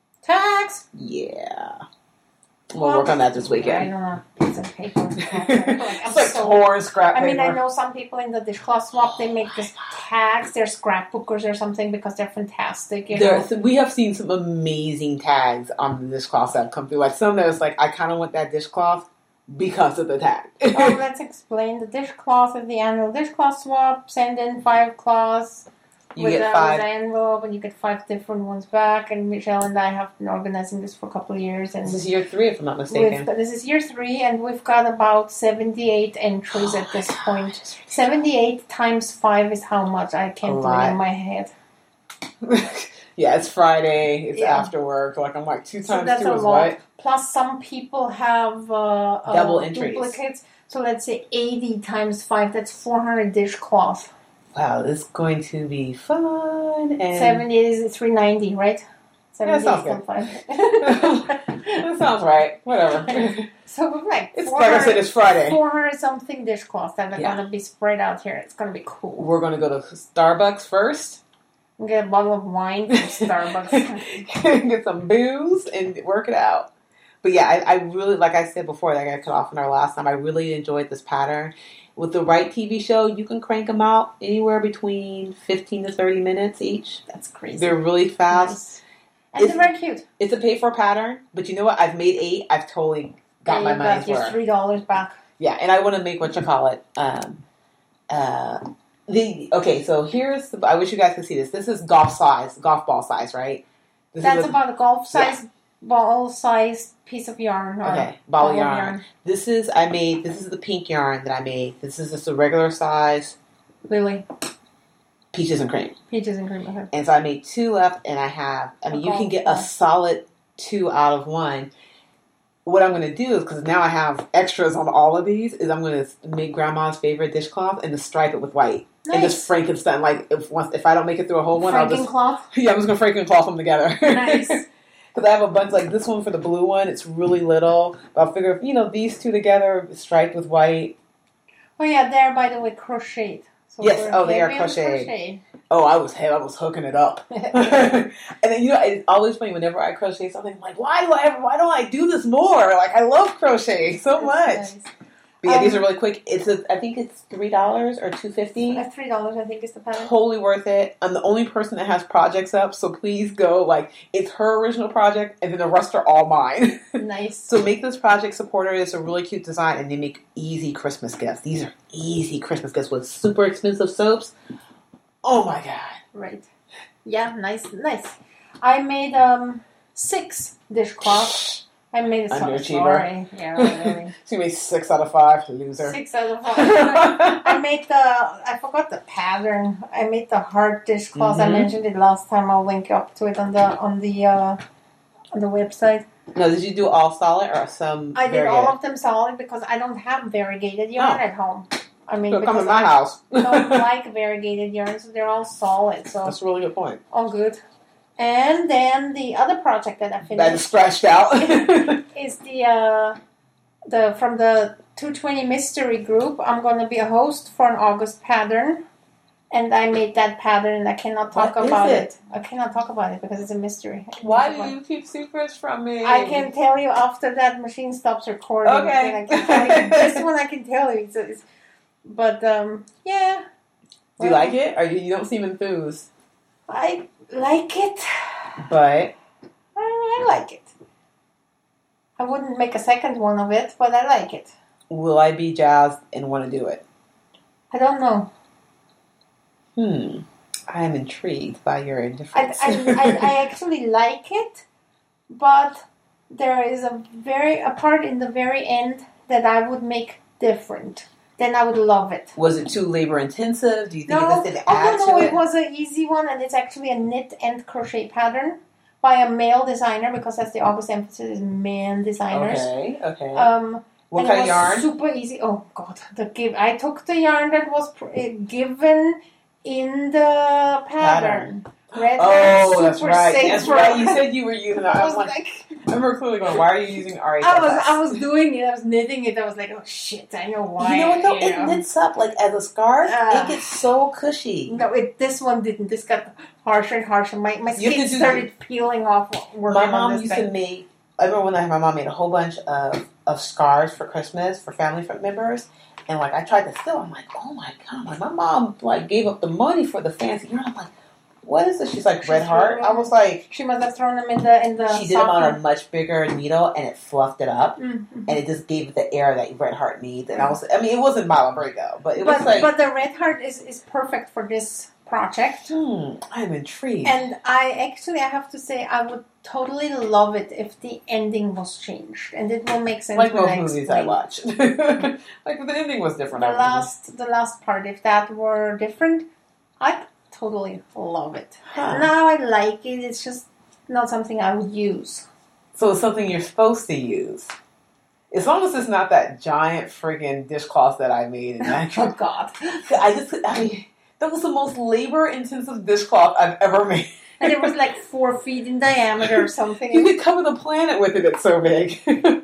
Tags. Yeah. We'll work on that this I weekend. don't know. Piece of paper. Like, I'm It's like so- torn scrap I mean, paper. I know some people in the dishcloth swap, they make this tags, they're scrapbookers or something because they're fantastic, you There, know. so we have seen some amazing tags on the dishcloths that have come through. Like some that was like, I kind of want that dishcloth because of the tag. Oh, let's explain. The dishcloth is the annual dishcloth swap. Send in five cloths You with, get a, five. with an envelope, and you get five different ones back. And Michelle and I have been organizing this for a couple of years. And This is year three, if I'm not we've mistaken. got, this is year three, and we've got about seventy-eight entries Oh at this my point. gosh. seventy-eight times five is how much? I can't A do it lot. in my head. Yeah, it's Friday. It's Yeah. after work. Like I'm like two So times that's two a is lot. what? Plus, some people have uh, uh, Double entries. duplicates. So let's say eighty times five. That's four hundred dishcloth. Wow, this is going to be fun. And seventy-eight is three ninety, right? Yeah, that sounds seventy-eight times that five. sounds right. Whatever. So we're like It's like I said, it's Friday. four hundred something dishcloths that are Yeah. gonna be spread out here. It's gonna be cool. We're going to go to Starbucks first. We'll get a bottle of wine from Starbucks. Get some booze and work it out. But yeah, I, I really, like I said before, like I cut off in our last time, I really enjoyed this pattern. With the right T V show, you can crank them out anywhere between fifteen to thirty minutes each. That's crazy. They're really fast. Nice. And It's- they're very cute. It's a pay for pattern, but you know what? I've made eight. I've totally got And my you money's got your worth. three dollars back. Yeah, and I want to make what you call it. Um, uh, The okay, so here's the. I wish you guys could see this. This is golf size, golf ball size, right? This That's is a, about a golf size, yeah. ball size piece of yarn. Or okay, ball, ball yarn. yarn. This is I made. This is the pink yarn that I made. This is just a regular size. Lily. Peaches and cream. Peaches and cream. Okay. And so I made two left, and I have. I mean, A you can golf get ball. a solid two out of one. What I'm going to do is, because now I have extras on all of these, is I'm going to make Grandma's favorite dishcloth and just stripe it with white. Nice. And just Frankenstein. Like, if once if I don't make it through a whole one, I'll just... Frankencloth. Yeah, I'm just going to Frankencloth them together. Nice. Because I have a bunch, like this one for the blue one, it's really little. But I'll figure, if, you know, these two together, striped with white. Oh yeah, they're by the way crocheted. So Yes, we're oh, they are heavy on crocheted. crochet. Oh, I was I was hooking it up. And then, you know, it's always funny whenever I crochet something, I'm like, why do I ever, why don't I do this more? Like, I love crocheting so That's much. nice. But yeah, Um, these are really quick. It's a, I think it's three dollars or two fifty. Uh, Three dollars, I think, is the pattern. Totally worth it. I'm the only person that has projects up, so please go. Like, it's her original project, and then the rest are all mine. Nice. So make this project supporter. It's a really cute design, and they make easy Christmas gifts. These are easy Christmas gifts with super expensive soaps. Oh my god! Right. Yeah, nice, nice. I made um six dishcloths. I made a so- Underachiever. sorry. Yeah, really. So you made six out of five, loser. Six out of five. I made the, I forgot the pattern. I made the heart dishcloth. Mhm. I mentioned it last time. I'll link up to it on the on the uh, on the website. No, did you do all solid or some? I did variegated? all of them solid because I don't have variegated yarn Oh. at home. I mean, So come because in my I house. don't like variegated yarns. So they're all solid. So That's a really good point. all good. And then the other project that I That is finished scratched out. is the uh, the from the two twenty Mystery Group. I'm going to be a host for an August pattern, and I made that pattern. And I cannot talk What is about it? it? I cannot talk about it because it's a mystery. I can't Why talk about do you keep secrets from me? it. I can tell you after that machine stops recording. Okay. And I can tell you. This one I can tell you. It's, it's, but um, yeah. Do you like it? Or you, you don't seem enthused? I like it. But I, I like it. I wouldn't make a second one of it, but I like it. will I be jazzed and want to do it? I don't know. Hmm. I am intrigued by your I, indifference. I, I, I actually like it, but there is a very a part in the very end that I would make different. Then I would love it. Was it too labor intensive? Do you think No, this did oh add no, no, to it it? was an easy one, and it's actually a knit and crochet pattern by a male designer because that's the August emphasis is man designers. Okay, okay. Um, what and kind it of was yarn? Super easy. Oh God, the give. I took the yarn that was pr- uh, given in the pattern. Red Oh, Hat that's Super right. Safe That's for- right. You said you were using that. I I was was like, like, I remember clearly going, why are you using R H S S? I was, I was doing it. I was knitting it. I was like, oh shit, I know why. You know what though? you It know. knits up like as a scarf. Ah. it gets so cushy. No, it, this one didn't. This got harsher and harsher. My my You skin can do- started peeling off working My on mom this used thing. to make. I remember when I, my mom made a whole bunch of, of scarves for Christmas for family members, and like I tried to steal. I'm like, oh my god! Like my mom like gave up the money for the fancy yarn. I'm like, what is this? She's like She's Red Heart. really- I was like, She must have thrown them in the in the. she did them on a softener. much bigger needle, and it fluffed it up, Mm-hmm. and it just gave it the air that Red Heart needs. And I was, I mean, it wasn't Malabrigo, but it But was like, but the red heart is is perfect for this project. hmm, I'm intrigued. And I actually, I have to say, I would totally love it if the ending was changed, and it will make sense like when most I movies I explain. watch, like if the ending was different. The I would last, the last part, if that were different, I totally love it. Huh. Now I like it. It's just not something I would use. So it's something you're supposed to use. As long as it's not that giant friggin' dishcloth that I made. And I, Oh God! I just, I mean, that was the most labor-intensive dishcloth I've ever made. And it was like four feet in diameter or something. You could cover the planet with it. It's so big.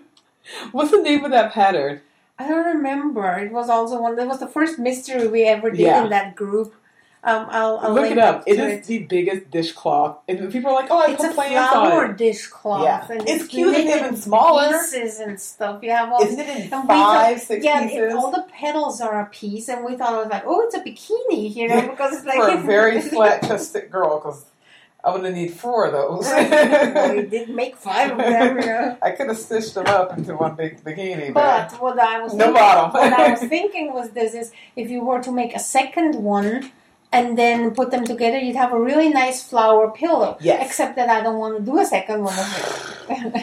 What's the name of that pattern? I don't remember. It was also one. That was the first mystery we ever did Yeah. in that group. Um, I'll, I'll Look link it up. to It is the biggest dishcloth, and people are like, "Oh, I It's put a plants flower on it." dishcloth. Yeah. And It's cute and knitted even in smaller. pieces and stuff. You have all Isn't it in and we five, thought- six yeah, pieces? it, all the petals are a piece, and we thought it was like, oh, it's a bikini, you know, because it's like For a very flat-chested girl, because I would have need four of those. Well, you did make five of them, you know. I could have stitched them up into one big bikini. But what I was no thinking, bottom. what I was thinking was this: is if you were to make a second one and then put them together, you'd have a really nice flower pillow. Yes. Except that I don't want to do a second one of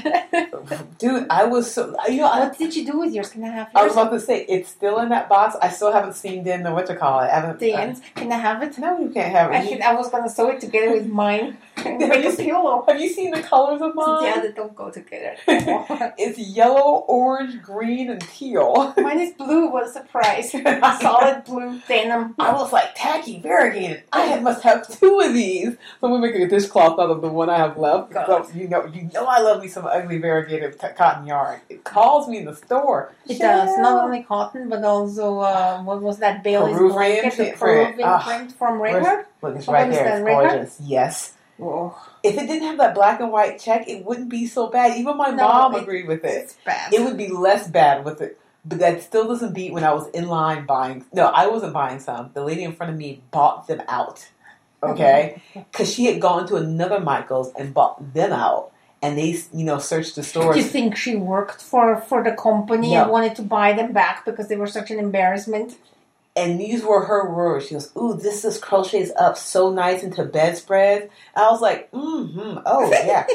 it. Dude, I was so you know. I, What did you do with yours? Can I have yours? I was about to say it's still in that box. I still haven't seen the what you call it. I haven't. The uh, ends. Can I have it? No, you can't have it. I, should, I was going to sew it together with mine and Have make you a seen- pillow. Have you seen the colors of mine? Yeah, they don't go together. It's yellow, orange, green, and teal. Mine is blue. What a surprise! Solid blue denim. I was like, tacky, variegated. I had, must have two of these. So we're making a dishcloth out of the one I have left. God. So you know, you know, I love me some ugly variegated t- cotton yarn. It calls me in the store. It Chanel. does not only cotton, but also uh, what was that Bailey's Peruvian blanket, the print. Peruvian Ah, print from Where's- Redheart. Look, it's Oh, right what is there. that, It's Redheart? gorgeous. Yes. Whoa, If it didn't have that black and white check, it wouldn't be so bad. Even my No, mom it- agreed with it. it's bad. It would be less bad with it. But that still doesn't beat when I was in line buying. No, I wasn't buying some. The lady in front of me bought them out. Okay? Because she had gone to another Michael's and bought them out. And they, you know, searched the Do stores. you think she worked for, for the company No. and wanted to buy them back because they were such an embarrassment? And these were her words. She goes, ooh, this just crochets up so nice into bedspreads. I was like, mm-hmm, oh, yeah.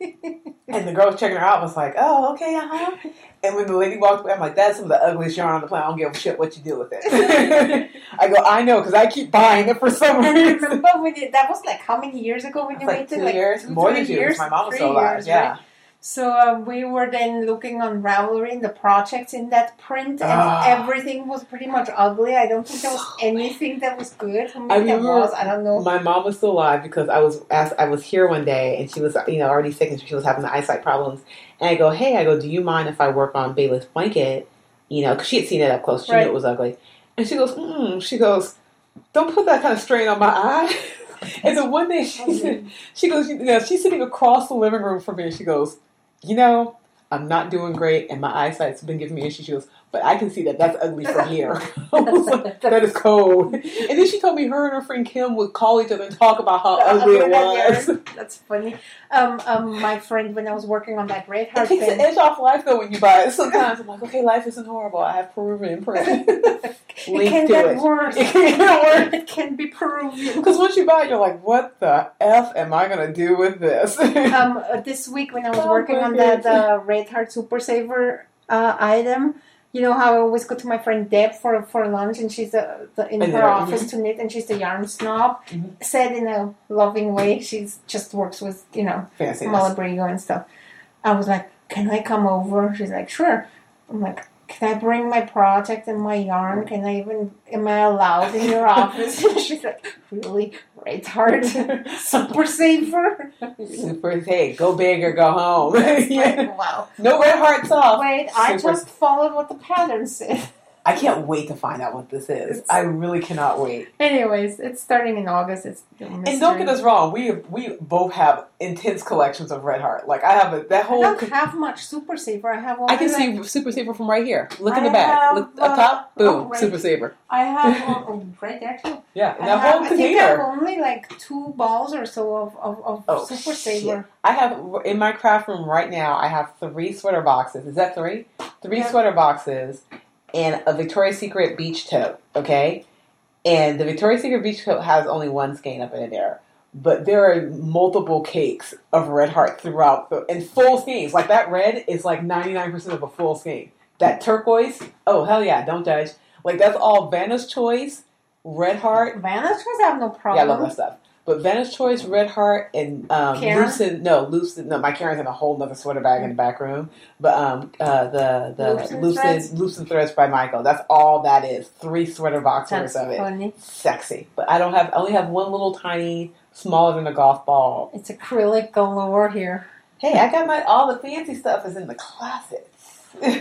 And the girl checking her out was like, oh, okay, uh-huh. And when the lady walked away, I'm like, that's some of the ugliest yarn on the planet. I don't give a shit what you do with it. I go, I know, because I keep buying it for some And reason. remember when you, that was like how many years ago when It's you like waited? two Like years, two, more three than two years, years. My mom was three still alive, years, yeah. right? So uh, we were then looking on Ravelry, the projects in that print, and Ah. everything was pretty much ugly. I don't think there was anything that was good. How I many there remember was? I don't know. my mom was still alive because I was asked, I was here one day and she was, you know, already sick and she was having the eyesight problems. And I go, hey, I go, do you mind if I work on Bailey's blanket? You know, because she had seen it up close. She Right. knew it was ugly. And she goes, mm. She goes, don't put that kind of strain on my eye. And so one day she said, she goes, you know, she's sitting across the living room from me and she goes, you know, I'm not doing great and my eyesight's been giving me issues. She goes, but I can see that that's ugly from here. I was like, that is cold. And then she told me her and her friend Kim would call each other and talk about how The ugly it ugly was. yarn. That's funny. Um, um, my friend, when I was working on that Red It Heart takes thing, the edge off life though when you buy it. Sometimes I'm like, okay, life isn't horrible. I have Peruvian print. it Link can to get it. worse. It can get worse. It can be Peruvian. Because once you buy it, you're like, what the F am I going to do with this? um, uh, this week when I was Oh, working on goodness. that uh, Red Heart Super Saver uh, item, you know how I always go to my friend Deb for for lunch, and she's uh, the, in I her know, office mhm. to knit, and she's the yarn snob. Mhm. Said in a loving way, she's just works with you know Fancy. Malabrigo and stuff. I was like, "Can I come over?" She's like, "Sure." I'm like, "Can I bring my project and my yarn? Can I even am I allowed in your office?" She's like, "Really, Red Heart Super Saver?" Super, hey, go big or go home. Yeah. Wow. No red hearts off. Wait, I Super- just followed what the pattern said. I can't wait to find out what this is. It's- I really cannot wait. Anyways, it's starting in August. It's a And mystery. don't get us wrong, we we both have intense collections of Red Heart. Like I have a, that I whole. don't have much Super Saver. I have only I can like, see Super Saver from right here. Look in I the back. have, Look uh, up top. Boom. oh, right. Super Saver. I have one, oh, right there too. Yeah. I, And that have, whole I think I have container. only like two balls or so of, of, of Oh, Super shit. Saver. I have in my craft room right now. I have three sweater boxes. Is that three? Three Yeah. sweater boxes and a Victoria's Secret beach tote. Okay, and the Victoria's Secret beach tote has only one skein up in there, but there are multiple cakes of Red Heart throughout the and full skeins. Like that red is like ninety nine percent of a full skein. That turquoise, oh hell yeah, don't judge. Like that's all Vanna's Choice, Red Heart. Vanna's Choice, I have no Yeah, I problem. love that stuff. But Vanna's Choice, Red Heart, and um, Karen? Lucid. No, Lucid. No, my Karen's in a whole nother sweater bag in the back room. But um, uh, the the Loops and Lucid Threads? Lucid Threads by Michael. That's all that is. Three sweater box That's worth of it. funny. Sexy. But I don't have. I only have one little tiny, smaller than a golf ball. It's acrylic galore here. Hey, I got my all the fancy stuff is in the closets.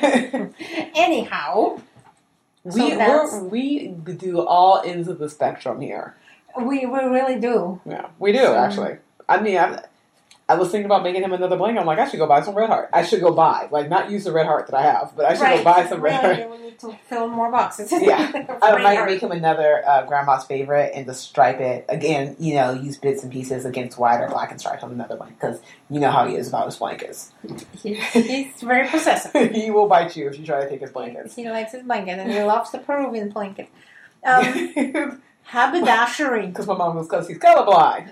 Anyhow, we So that's- we're, we do all ends of the spectrum here. we, we really do. Yeah, we do So- actually. I mean, I, I was thinking about making him another blanket. I'm like, I should go buy some Red Heart. I should go buy, like, not use the Red Heart that I have, but I should right. go buy some Red right. Heart. We need to fill more boxes. Yeah. I might make him another uh, grandma's favorite and just stripe it. Again, you know, use bits and pieces against white or black and stripe on another one because you know how he is about his blankets. He's, he's very possessive. He will bite you if you try to take his blankets. He likes his blanket and he loves the Peruvian blanket. Um, haberdashery. Because my mom was because he's colorblind.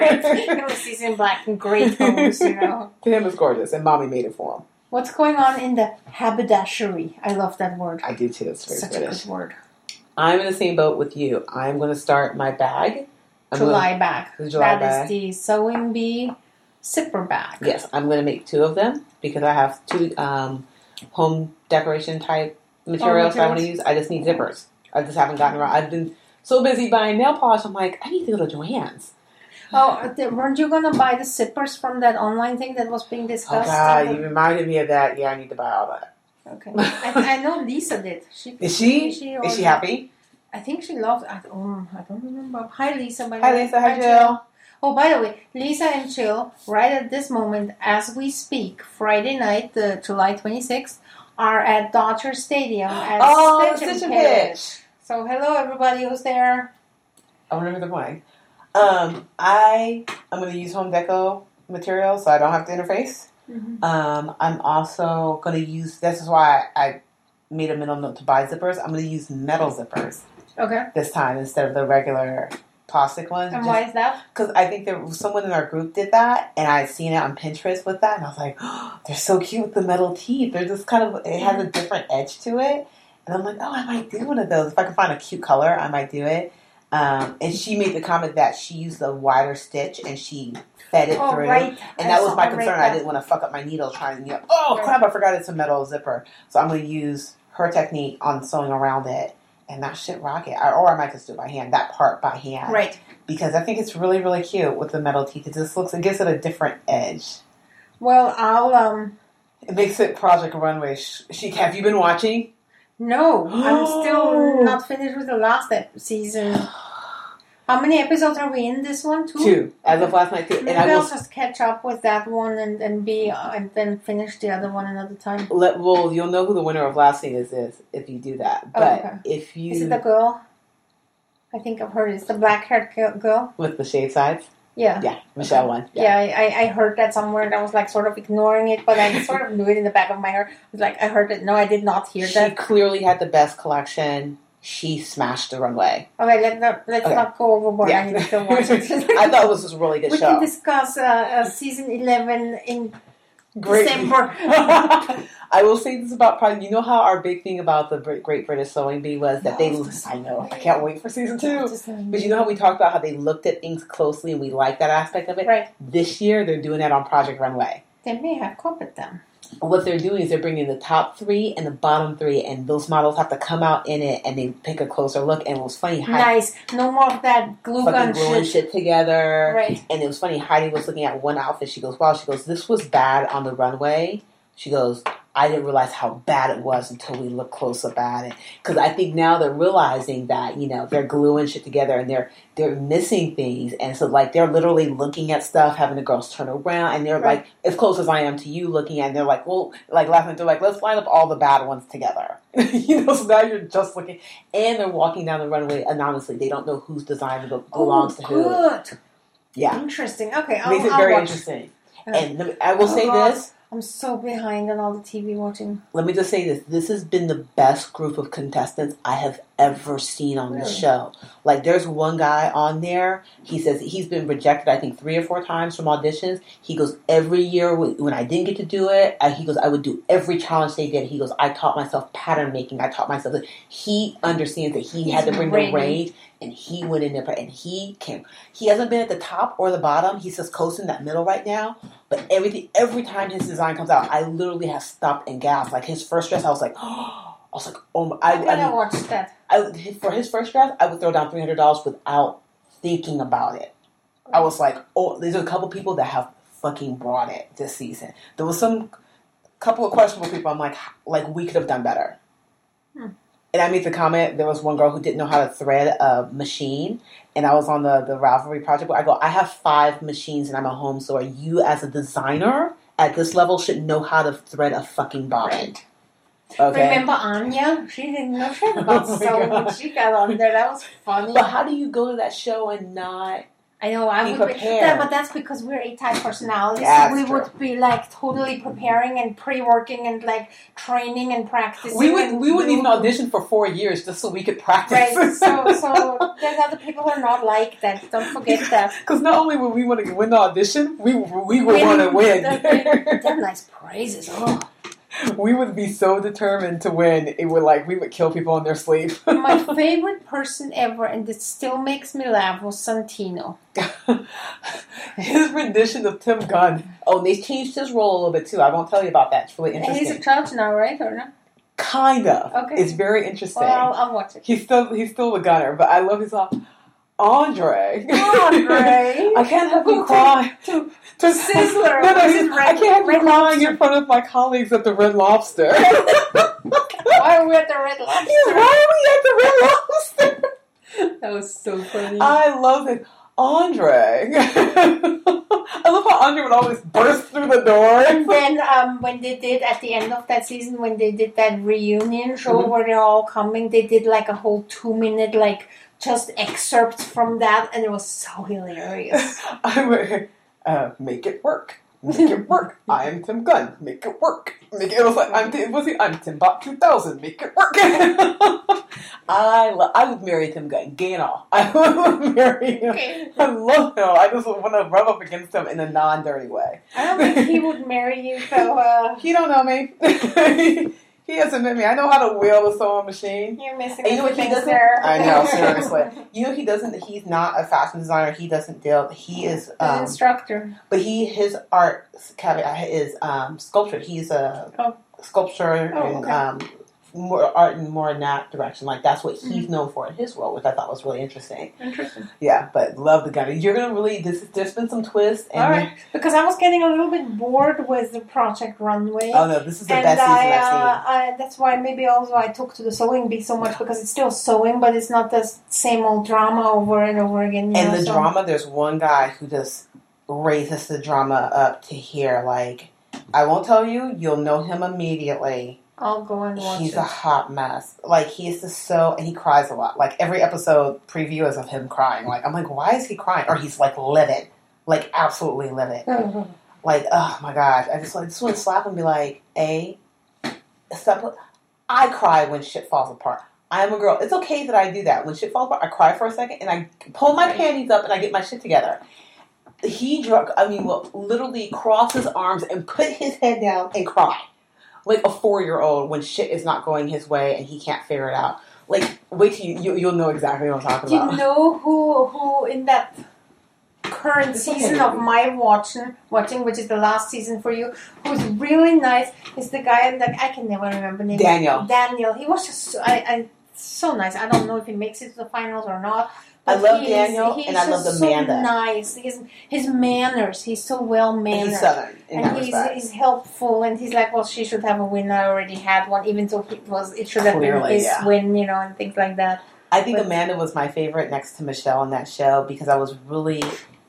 He was sees in black and gray tones, you know. To him, it's gorgeous, and mommy made it for him. What's going on in the haberdashery? I love that word. I do too. It's very Such British. a good word. I'm in the same boat with you. I'm going to start my bag. I'm July gonna, bag. The July that bag. is the Sewing Bee zipper bag. Yes, I'm going to make two of them because I have two um, home decoration type materials, Oh, that I want to use. I just need zippers. I just haven't gotten around. I've been so busy buying nail polish. I'm like, I need to go to Joann's. Oh, th- weren't you going to buy the zippers from that online thing that was being Oh discussed? God, you reminded me of that. Yeah, I need to buy all that. Okay. I, I know Lisa did. She, Is she? she Is she happy? I think she loves. I don't. I don't remember. Hi, Lisa. By the Hi, way. Lisa. Hi, Jill. Oh, by the way, Lisa and Jill, right at this moment, as we speak, Friday night, the July twenty-sixth, are at Dodger Stadium at Oh, Stitch and Stitch and Pitch. Pitch. So, hello everybody who's there. I wonder who they're playing. Um, I am going to use home deco materials so I don't have to interface. Mm-hmm. Um, I'm also going to use. This is why I made a mental note to buy zippers. I'm going to use metal zippers Okay. this time instead of the regular plastic ones. And why is that? Because I think there was someone in our group did that, and I had seen it on Pinterest with that, and I was like, oh, they're so cute with the metal teeth. They're just kind of, it has a different edge to it. And I'm like, oh, I might do one of those. If I can find a cute color, I might do it. Um, and she made the comment that she used a wider stitch, and she fed it Oh, through. right. And I that was saw my her right concern. I there. didn't want to fuck up my needle trying to, you know, oh, Right. crap, I forgot it's a metal zipper. So I'm going to use her technique on sewing around it. And that shit rock it. I, or I might just do it by hand, that part by hand. Right. Because I think it's really, really cute with the metal teeth. It just looks, it gives it a different edge. Well, I'll, um, It makes it Project Runway. She, have you been watching? no, I'm still not finished with the last ep- season. How many episodes are we in this one? Two? Two. As of last night, two. Maybe And I I'll will just catch up with that one and, and be uh, and then finish the other one another time. let, well, you'll know who the winner of last season is, is if you do that. Oh, But okay. if you, Is it the girl? I think I've heard it's the black haired girl. with the shade sides, Yeah. yeah, Michelle won. Yeah, I, I heard that somewhere and I was like sort of ignoring it, but I sort of knew it in the back of my head. I was like, I heard it. No, I did not hear She that. clearly had the best collection. She smashed the runway. Okay, let not, let's Okay. not go overboard. Yeah. I need to still watch it. I thought it was just a really good we show. can discuss uh, uh, season eleven in Great. December. I will say this about probably, you know how our big thing about the Brit- Great British Sewing Bee was that they, Yes. I know, I can't wait for season two. Just, um, But you know how we talked about how they looked at things closely and we like that aspect of it? Right. This year they're doing that on Project Runway. They may have copied them. What they're doing is they're bringing the top three and the bottom three, and those models have to come out in it and they take a closer look. And it was funny, Heidi Nice. No more of that glue fucking gun gluing shit. shit together. Right. And it was funny, Heidi was looking at one outfit. She goes, wow, she goes, this was bad on the runway. She goes, I didn't realize how bad it was until we looked close up at it. Because I think now they're realizing that, you know, they're gluing shit together and they're they're missing things. And so, like, they're literally looking at stuff, having the girls turn around. And they're, Right. like, as close as I am to you looking at it. And they're like, well, like, laughing. They're like, let's line up all the bad ones together. you know, so now you're just looking. And they're walking down the runway anonymously. They don't know whose design be- belongs Oh, to who. good. Yeah. Interesting. Okay, I'll, Makes it I'll very watch. interesting. Yeah. And let me- I will Oh, say God. this. I'm so behind on all the T V watching. Let me just say this. This has been the best group of contestants I have ever seen on this Really? show. Like, there's one guy on there. He says he's been rejected, I think, three or four times from auditions. He goes, every year when I didn't get to do it, I, he goes, I would do every challenge they did. He goes, I taught myself pattern making. I taught myself that. He understands that he He's had to bring ready. the range. And he went in there, and he came. He hasn't been at the top or the bottom. He's just coasting that middle right now. But everything, every time his design comes out, I literally have stopped and gasped. Like, his first dress, I was like, oh, I was like, oh my. I, I'm gonna I, watch that. I, for his first dress, I would throw down three hundred dollars without thinking about it. I was like, oh, there's a couple people that have fucking brought it this season. There was some couple of questionable people. I'm like, like we could have done better. Hmm. And I made the comment, there was one girl who didn't know how to thread a machine. And I was on the, the Ravelry project where I go, I have five machines and I'm a home store. You as a designer at this level should know how to thread a fucking bobbin. Right. Okay. Remember Anya? She didn't know shit about Oh my sewing. God. She got on there. That was funny. But how do you go to that show and not... I know, I Be would prepared. be, that, but that's because we're A-type personalities. That's so we true. would be like totally preparing and pre-working and like training and practicing. We would and we wouldn't even do- audition for four years just so we could practice. Right. So so there's other people who are not like that. Don't forget that. Because not only would we want to win the audition, we we would Win want to win. the- Damn nice praises. Oh. We would be so determined to win. It would like we would kill people in their sleep. My favorite person ever, and it still makes me laugh, was Santino. His rendition of Tim Gunn. Oh, they changed his role a little bit too. I won't tell you about that. It's really And interesting. he's a judge now, right? Or not? Kind of. Okay. It's very interesting. Well, I'll, I'll watch it. He's still he's still a gunner, but I love his song. Andre. Andre. I can't have him cry. To, To Sizzler. No, no, This he's, is Red- I can't have Red him crying Lobster. in front of my colleagues at the Red Lobster. Why are we at the Red Lobster? He's why are we at the Red Lobster? That was so funny. I love it. Andre. I love how Andre would always burst through the door. And then um, when they did, at the end of that season, when they did that reunion show Mhm. where they're all coming, they did like a whole two minute, like, just excerpts from that, and it was so hilarious. I would, uh, make it work. Make it work. I am Tim Gunn. Make it work. Make it, it was like I'm Tim. Was he? I'm Timbot two thousand. Make it work. I lo- I would marry Tim Gunn, gay and all. I would marry him. Okay. I love him. I just want to rub up against him in a non-dirty way. I don't think he would marry you, so uh, He don't know me. He hasn't met me. I know how to wheel a sewing machine. you're missing And you know a what few he things doesn't? there. I know, seriously. You know he doesn't. He's not a fashion designer. He doesn't deal. He is. An Um, instructor. But he, his art caveat is um, sculpture. He's a Oh. sculptor Oh, and okay. um, more art and more in that direction. Like that's what he's Mhm. known for in his role, which I thought was really interesting. Interesting. Yeah, but love the guy. You're gonna really. This there's been some twists. And All right. Because I was getting a little bit bored with the Project Runway. Oh no, this is the and best I, season I've seen. uh, I, that's why maybe also I took to the sewing bee so much because it's still sewing, but it's not the same old drama over and over again. You And know, the so- drama, there's one guy who just raises the drama up to here. Like I won't tell you. You'll know him immediately. I'll go and watch He's it. a hot mess. Like he's just so, and he cries a lot. Like every episode preview is of him crying. Like I'm like, why is he crying? Or he's like livid, like absolutely livid. Like oh my gosh, I just I just want to slap him and be like, a, stop. I cry when shit falls apart. I'm a girl. It's okay that I do that. When shit falls apart, I cry for a second and I pull my panties up and I get my shit together. He drunk. I mean, will literally cross his arms and put his head down and cry. Like a four-year-old when shit is not going his way and he can't figure it out. Like, wait till you, you you'll know exactly what I'm talking Do you about. know who who in that current It's season okay. of my watching, watching, which is the last season for you, who's really nice, is the guy that I can never remember the name. Daniel. Daniel. He was just so, I, I so nice. I don't know if he makes it to the finals or not. I but love he is- Daniel, he's and I love just Amanda. So nice. His his manners. He's so well And mannered. he's Southern in that And he's, respect. he's helpful, and he's like, well, she should have a win. I already had one, even though it was it should have Clearly, been his yeah. win, you know, and things like that. I think but- Amanda was my favorite next to Michelle on that show because I was really.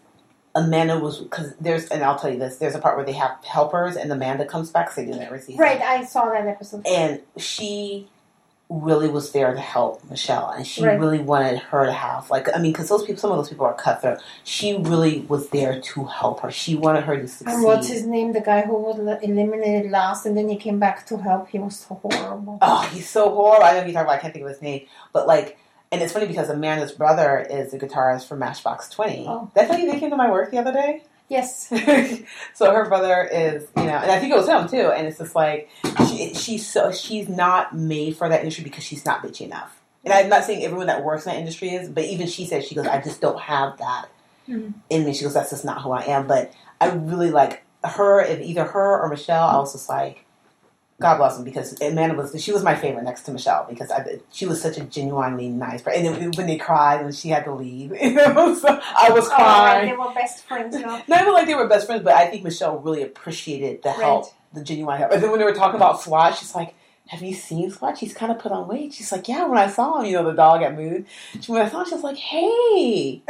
Amanda was because there's and I'll tell you this. There's a part where they have helpers and Amanda comes back. So they do that every season. Right, I saw that episode. And she really was there to help Michelle, and she Right. really wanted her to have like I mean, because those people, some of those people are cutthroat. She really was there to help her. She wanted her to succeed. And what's his name? The guy who was eliminated last, and then he came back to help. He was so horrible. Oh, he's so horrible. I know you're talking about. I can't think of his name, but like, and it's funny because Amanda's brother is the guitarist for Matchbox Twenty. Oh. Did I tell you they came to my work the other day? Yes. So her brother is, you know, and I think it was him too. And it's just like she, she's so she's not made for that industry because she's not bitchy enough. And I'm not saying everyone that works in that industry is, but even she said she goes, I just don't have that Mhm. in me. She goes, that's just not who I am. But I really like her. If either her or Michelle, I was just like, God bless them, because Amanda was she was my favorite next to Michelle because I, she was such a genuinely nice person. And then when they cried when she had to leave, you know, so I was Oh, right, crying. they were best friends, you know. Not even like they were best friends, but I think Michelle really appreciated the help, Right. the genuine help. And then when they were talking about SWAT, she's like, have you seen Swatch? He's kind of put on weight. She's like, yeah, when I saw him, you know, the dog at Mood. When I saw him, she was like, hey,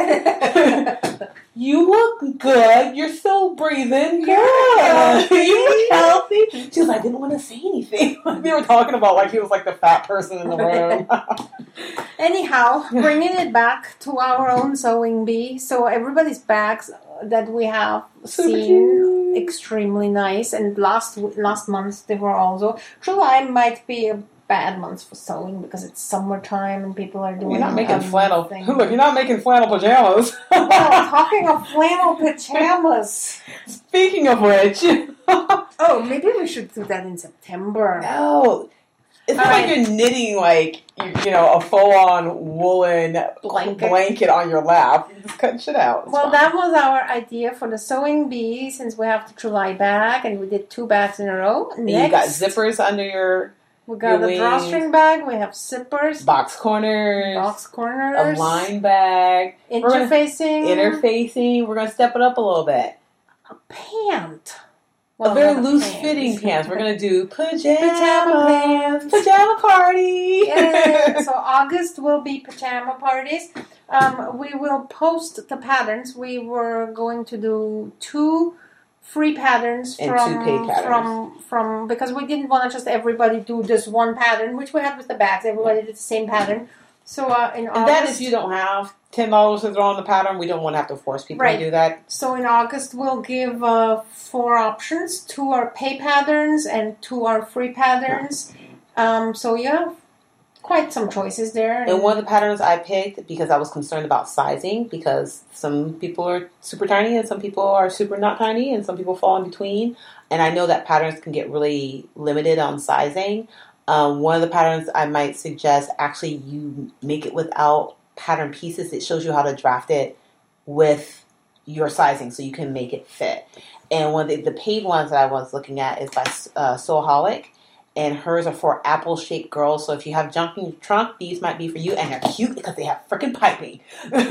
you look good. You're still breathing good. You look healthy. She was like, I didn't want to say anything. They were talking about like he was like the fat person in the room. Anyhow, bringing it back to our own sewing bee. So everybody's bags that we have Super seen cute. extremely nice, and last last month they were also. July might be a bad month for sewing because it's summertime and people are doing. You're not making um, flannel. things. Look, you're not making flannel pajamas. Well, talking of flannel pajamas. Speaking of which, Oh, maybe we should do that in September. no. It's All not right. like you're knitting like you, you know a full-on woolen Blanket. blanket on your lap. You're just cutting shit out. It's Well, fine. that was our idea for the sewing bee, since we have the July bag and we did two bags in a row. And you got Next, zippers under your we got your a wings. drawstring bag. We have zippers, box corners, box a corners, line bag, interfacing, interfacing. We're gonna step it up a little bit. a pant. a Well, very not loose pant. fitting pants. We're gonna do pajama, Pajama pants. pajama party. Yeah, so August will be pajama parties. Um, we will post the patterns. We were going to do two free patterns And from two paid patterns. from from because we didn't want to just everybody do this one pattern, which we had with the bags. Everybody did the same pattern. So uh, in And August, that if you don't have ten dollars to throw on the pattern, we don't want to have to force people Right. to do that. so in August we'll give uh, four options. Two are pay patterns and two are free patterns. Um, so you have quite some choices there. And one of the patterns I picked because I was concerned about sizing, because some people are super tiny and some people are super not tiny and some people fall in between. And I know that patterns can get really limited on sizing. Um, one of the patterns I might suggest, actually you make it without pattern pieces. It shows you how to draft it with your sizing so you can make it fit. And one of the, the paid ones that I was looking at is by uh, Sewaholic. And hers are for apple-shaped girls. So if you have junk in your trunk, these might be for you. And they're cute because they have freaking piping.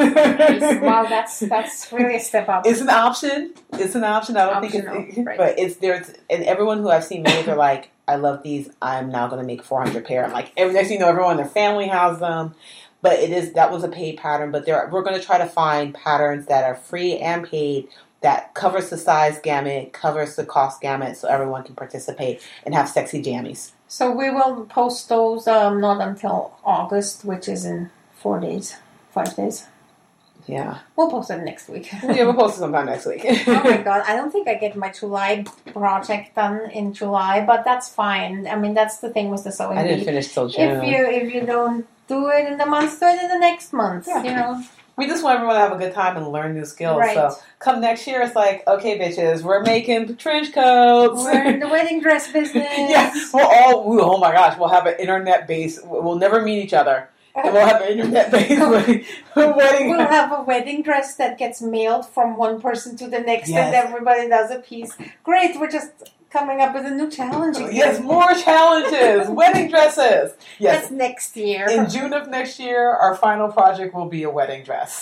Wow, that's that's really a step up. It's an option. It's an option. I don't Optional, think it's... right. But it's there's... And everyone who I've seen made, are like, I love these. I'm now going to make four hundred pair. I'm like, every next thing you know, everyone in their family has them. But it is... That was a paid pattern. But there, we're going to try to find patterns that are free and paid that covers the size gamut, covers the cost gamut, so everyone can participate and have sexy jammies. So we will post those um, not until August, which is in four days, five days. Yeah. We'll post it next week. Yeah, we'll post it sometime next week. Oh my god, I don't think I get my July project done in July, but that's fine. I mean, that's the thing with the sewing I didn't bee. finish till June. If you if you don't do it in the month, do it in the next month. Yeah. You know, We just want everyone to have a good time and learn new skills. Right. So come next year, it's like, okay, bitches, we're making trench coats. we're in the wedding dress business. Yeah, we'll all, we, oh my gosh, we'll have an internet base. We'll never meet each other. And we'll have an internet base wedding. wedding. We'll have a wedding dress that gets mailed from one person to the next, Yes. and everybody does a piece. Great, we're just coming up with a new challenge again. Yes, more challenges. Wedding dresses. Yes. That's next year. In June of next year, our final project will be a wedding dress.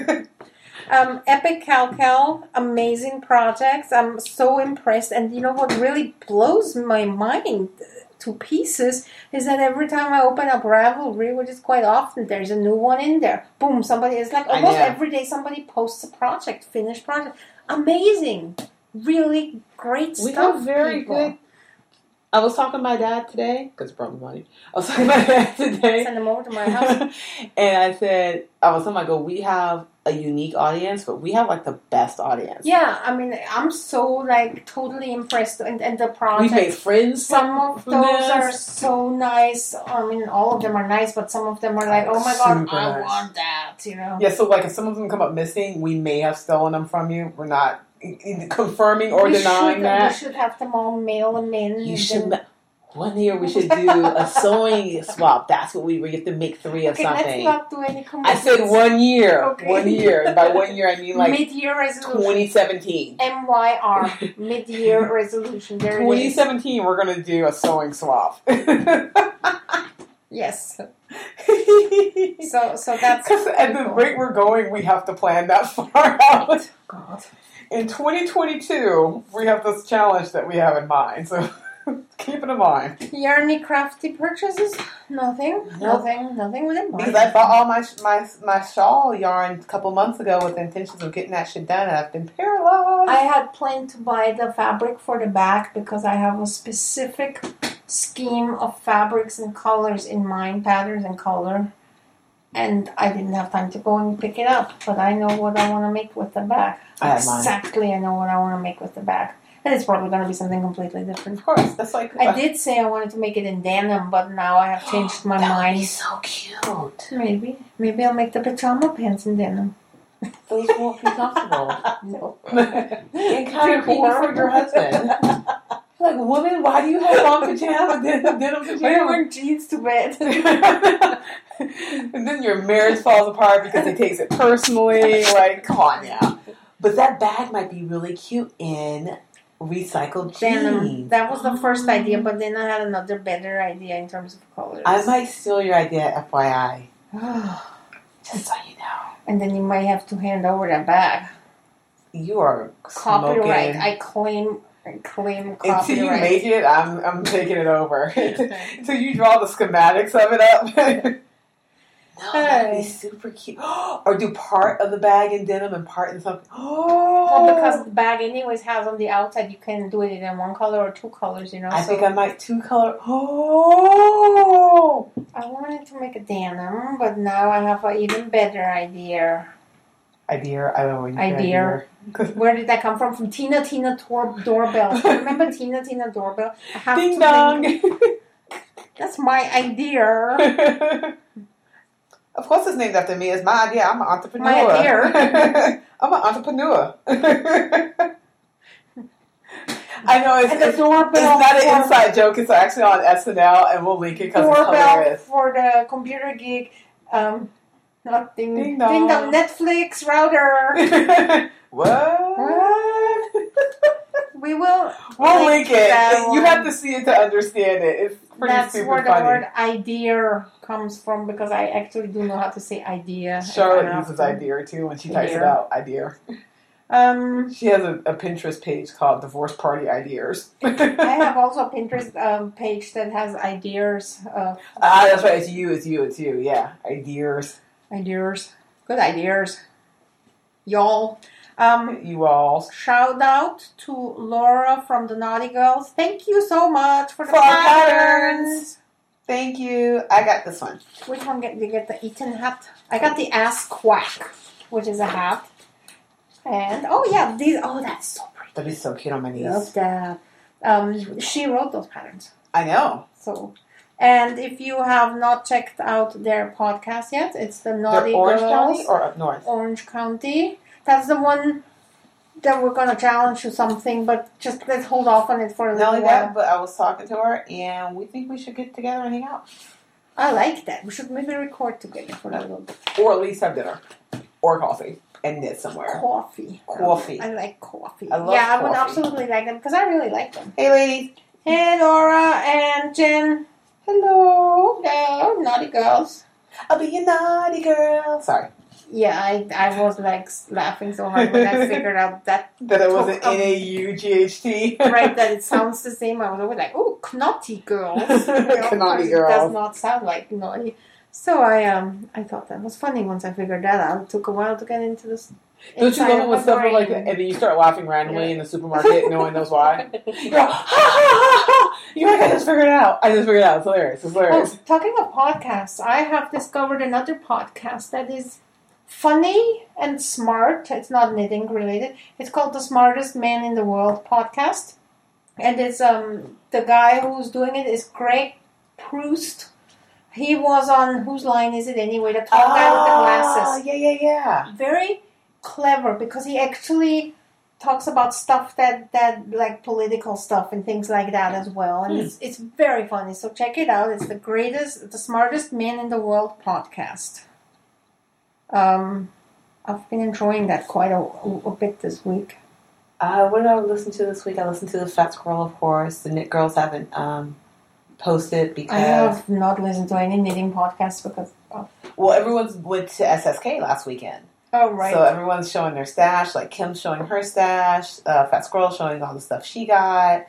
Um, Epic Calcal, amazing projects. I'm so impressed. And you know what really blows my mind to pieces is that every time I open up Ravelry, which is quite often, there's a new one in there. Boom, somebody is like I almost know. every day somebody posts a project, finished project. Amazing. Really great We stuff. have very people. good. I was talking to my dad today because it brought me money. I was talking to my dad today, Send them over to my house. and I said, I was telling him, I go, we have a unique audience, but we have like the best audience. Yeah, I mean, I'm so like totally impressed, and, and the We've project. made friends. Some of from those this. are so nice. I mean, all of them are nice, but some of them are like, oh my god, Super I nice. want that, you know? Yeah, so like if some of them come up missing, we may have stolen them from you. We're not confirming or we denying should, that. We should have them all mail them in. You and should. then- Ma- one year we should do a sewing swap. That's what we we have to make three of Okay, something. let's not do any I commitments. said one year. Okay. One year. And by one year I mean like mid-year resolution. twenty seventeen. M Y R, mid-year resolution. There it twenty is. seventeen, we're going to do a sewing swap. Yes. Because So, so that's at the cool. rate we're going, we have to plan that far out. God. In twenty twenty-two, we have this challenge that we have in mind. So Keeping them on. Yarny crafty purchases? Nothing. Nope. Nothing. Nothing with it. Because I bought all my my my shawl yarn a couple months ago with the intentions of getting that shit done, and I've been paralyzed. I had planned to buy the fabric for the back because I have a specific scheme of fabrics and colors in mind, patterns and color. And I didn't have time to go and pick it up, but I know what I want to make with the back. I have mine. Exactly, I know what I want to make with the back. And it's probably going to be something completely different. Of course, that's like I did say I wanted to make it in denim, but now I have changed my that mind. Would be so cute. Maybe. Maybe I'll make the pajama pants in denim. Those won't be comfortable. No. And kind of cool for your husband. Like, woman, why do you have on pajamas, denim, denim Why do you pajamas? wear jeans to bed? And then your marriage falls apart because he takes it personally. Like, come on now. But that bag might be really cute in recycled Denim. jeans. That was the first idea, but then I had another better idea in terms of colors. I might steal your idea, F Y I. Just so you know. And then you might have to hand over that bag. You are Copyright. smoking. I claim I claim copyright. Until you make it, I'm I'm taking it over. Until you draw the schematics of it up. No, that'd be super cute. Or do part of the bag in denim and part in something. Oh, Well, because the bag anyways has on the outside, you can do it in one color or two colors, you know. I so think I might two color. Oh, I wanted to make a denim, but now I have an even better idea. idea. I don't know what you Idea. Where did that come from? From Tina Tina Tor- Doorbell. Remember Tina Tina Doorbell? I have Ding to dong. Think, that's my idea. Of course, it's named after me. It's my idea. I'm an entrepreneur. My idea. I'm an entrepreneur. I know it's, And the it's, doorbell it's not an for- inside joke. It's actually on S N L, and we'll link it because it's Doorbell hilarious. for the computer geek. Um, not ding, Ding ding dong. dong. Netflix router. What? What? We will. We'll link it. that You one. have to see it to understand it. It's pretty That's super where the funny. word idea comes from because I actually do know how to say idea. if I Charlotte have uses to. idea too when she types it Idea. out. Idea. Um, She has a, a Pinterest page called Divorce Party Ideas. I have also a Pinterest um, page that has ideas. Uh, Ah, that's right. It's you. It's you. It's you. Yeah. Ideas. ideas. Good ideas. Y'all. Um, You all. shout out to Laura from the Naughty Girls. Thank you so much for the For our patterns. patterns. Thank you. I got this one. Which one get, did you get? The Eton hat? I got the Ass Quack, which is a hat. And, oh yeah, these, oh that's so pretty. That'd be so cute on my knees. Love that. Um, she wrote those patterns. I know. So, and if you have not checked out their podcast yet, it's the Naughty They're Orange Girls, County or up north? Orange County. That's the one that we're gonna challenge to something, but just let's hold off on it for a Not little only while. that, but I was talking to her, and we think we should get together and hang out, I like that. We should maybe record together for a little bit. or at least have dinner, or coffee, and knit somewhere. Coffee. Coffee. I like coffee. I love yeah, I would coffee. absolutely like them because I really like them. Hey, ladies. Hey, Laura and Jen. Hello. Hello, naughty girls. I'll be a naughty girl. Sorry. Yeah, I I was like laughing so hard when I figured out that That it wasn't Um, N A U G H T. right that it sounds the same. I was always like, oh, knotty girls. You know, Knotty It girls. does not sound like naughty. So I um I thought that was funny once I figured that out. It took a while to get into this. Don't you inside love of it when my stuff are like that, brain. and then you start laughing randomly Yeah. in the supermarket, no one knows why? You're like, ha ha ha ha! You're like, I just figured it out. I just figured it out. It's hilarious. It's hilarious. Oh, talking of podcasts, I have discovered another podcast that is funny and smart. It's not knitting related. It's called The Smartest Man in the World podcast. And it's um the guy who's doing it is Greg Proust. He was on Whose Line Is It Anyway? The tall guy with the glasses. yeah, yeah, yeah. Very clever because he actually talks about stuff that, that like political stuff and things like that as well. And Hmm. it's it's very funny. So check it out. It's the greatest, the smartest man in the world podcast. Um, I've been enjoying that quite a, a bit this week. Uh, what did I listen to this week? I listened to the Fat Squirrel, of course. The Knit Girls haven't um, posted because... I have not listened to any knitting podcasts because. Oh, Well, everyone's went to S S K last weekend. oh right. So everyone's showing their stash. Like Kim's showing her stash. Uh, Fat Squirrel showing all the stuff she got.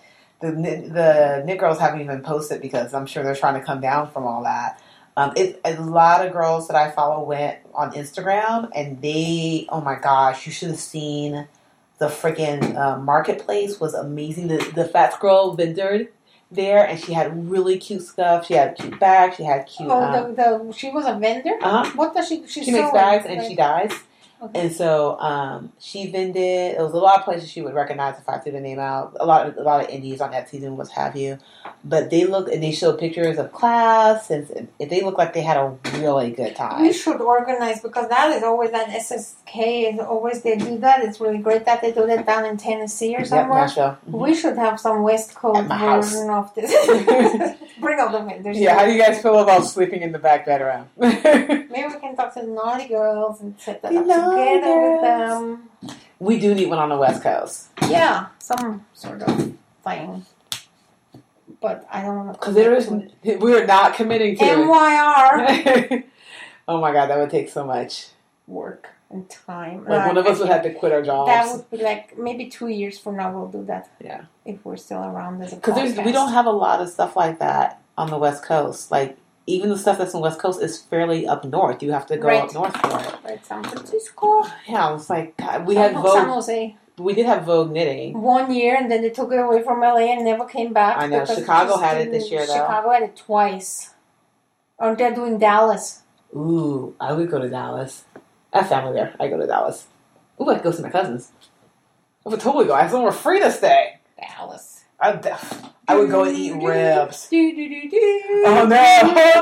the the knit girls haven't even posted because I'm sure they're trying to come down from all that. Um, it, a lot of girls that I follow went on Instagram, and they, oh my gosh, you should have seen the freaking uh, marketplace was amazing. The the fat girl vendor there, and she had really cute stuff. She had cute bags. She had cute. Oh, um, the, the she was a vendor. Uh huh. What does she? She, She makes bags and like, she dyes. Okay. And so um, she vended. It was a lot of places she would recognize if I threw the name out. A lot of a lot of indies on Etsy and what have you. But they look and they showed pictures of class, and they look like they had a really good time. We should organize because that is always that S S K is always they do that. It's really great that they do that down in Tennessee or somewhere. Yep, Nashville. Mm-hmm. We should have some West Coast version of this. Bring all the vendors. Yeah, how do you guys feel about sleeping in the back bedroom? Maybe we can talk to the naughty girls and set that The up together girls. with them. We do need one on the West Coast. Yeah, some sort of thing. But I don't want to. Because there is, we are not committing to M Y R. it. Oh my God, that would take so much Work and time. Like, one of us would have to quit our jobs. That would be like maybe two years from now we'll do that. Yeah. If we're still around as a Because we don't have a lot of stuff like that on the West Coast. Like, even the stuff that's on the West Coast is fairly up north. You have to go right. up north for it. Right, San Francisco. Yeah, it's like, God, we San, had Vogue. San Jose. We did have Vogue knitting. One year, and then they took it away from L A and never came back. I know. Chicago had it this year, though. Chicago had it twice. Aren't they doing Dallas? Ooh, I would go to Dallas. I have family there. I go to Dallas. Ooh, I could go see my cousins. I would totally go. I have somewhere free to stay. Dallas. I, I would go and eat ribs. Do, do, do, do. Oh no!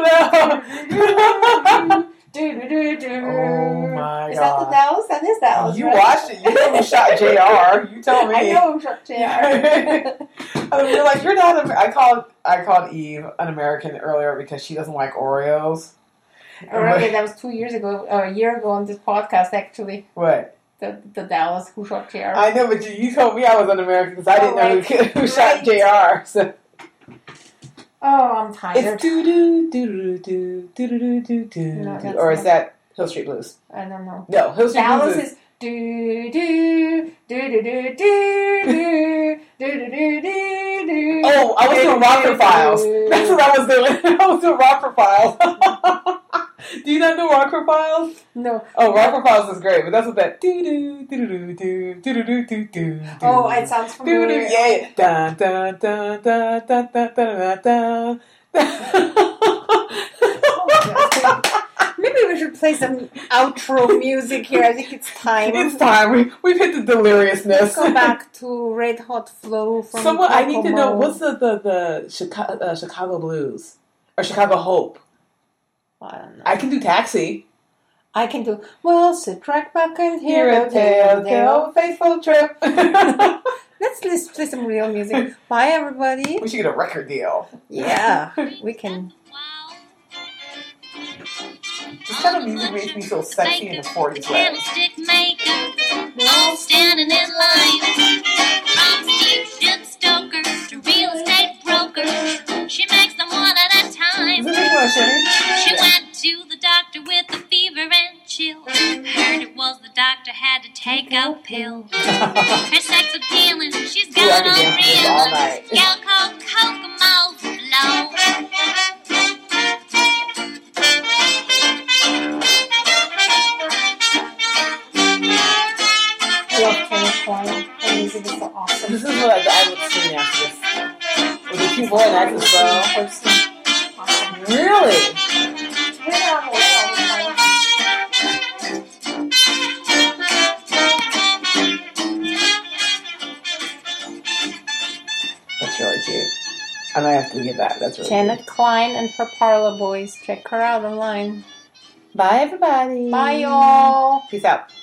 Oh no! Do, do, do, do. Oh my is God! Is that the Dallas? That is Dallas. You right? watched it. You know who shot J R. You tell me. I know who shot J R. I mean, you're like you're not. I called. I called Eve an American earlier because she doesn't like Oreos. Already, that was two years ago, or a year ago on this podcast, actually. What? The the Dallas who shot J R. I know, but you, you told me I was an American because I didn't oh, know right. who, who right. shot J R. So. Oh, I'm tired. It's doo doo doo doo doo doo doo doo No, doo. Or is not. that Hill Street Blues? I don't know. No, Hill Street Dallas Blues is. is do do do do do do do do do do do. Oh, I was doing Rocker Files. That's what I was doing. I was doing Rocker Files. Do you not know Rocker Files? No. Oh, Rocker Files is great, but that's what that doo doo doo doo doo doo doo doo doo. Oh, it sounds familiar. Doo doo, yeah. Dun dun dun dun dun dun dun dun dun. Maybe we should play some outro music here. I think it's time. It's time. We, we've hit the deliriousness. Let's go back to Red Hot Flow from Someone, I need to know, Kokomo. what's the, the, the Chicago, uh, Chicago Blues? Or Chicago Hope? I don't know. I can do Taxi. I can do, well, sit right back and hear Hear a a tale, tale, faithful trip. Let's, let's play some real music. Bye, everybody. We should get a record deal. Yeah, we can. This kind of music makes me feel sexy in the forties way. Candlestick maker, all standing in line. From steep ship stoker to real estate broker, she makes them one at a time. Is it making my shimmy? She went to the doctor with a fever and chill. Heard it was the doctor had to take a pill. Her sex appealing, she's Ooh, I got could on dance to this all real. night. Gal called Kokomo Flow. Love Kenny Coyne. Her music is so awesome. This is what I, I would sing after this. With the keyboard and that's as well. Awesome. Really? We're on the way all the time. That's really cute. I might have to get that. That's really Janet cute. Klein and her Parlor Boys. Check her out online. Bye, everybody. Bye, y'all. Peace out.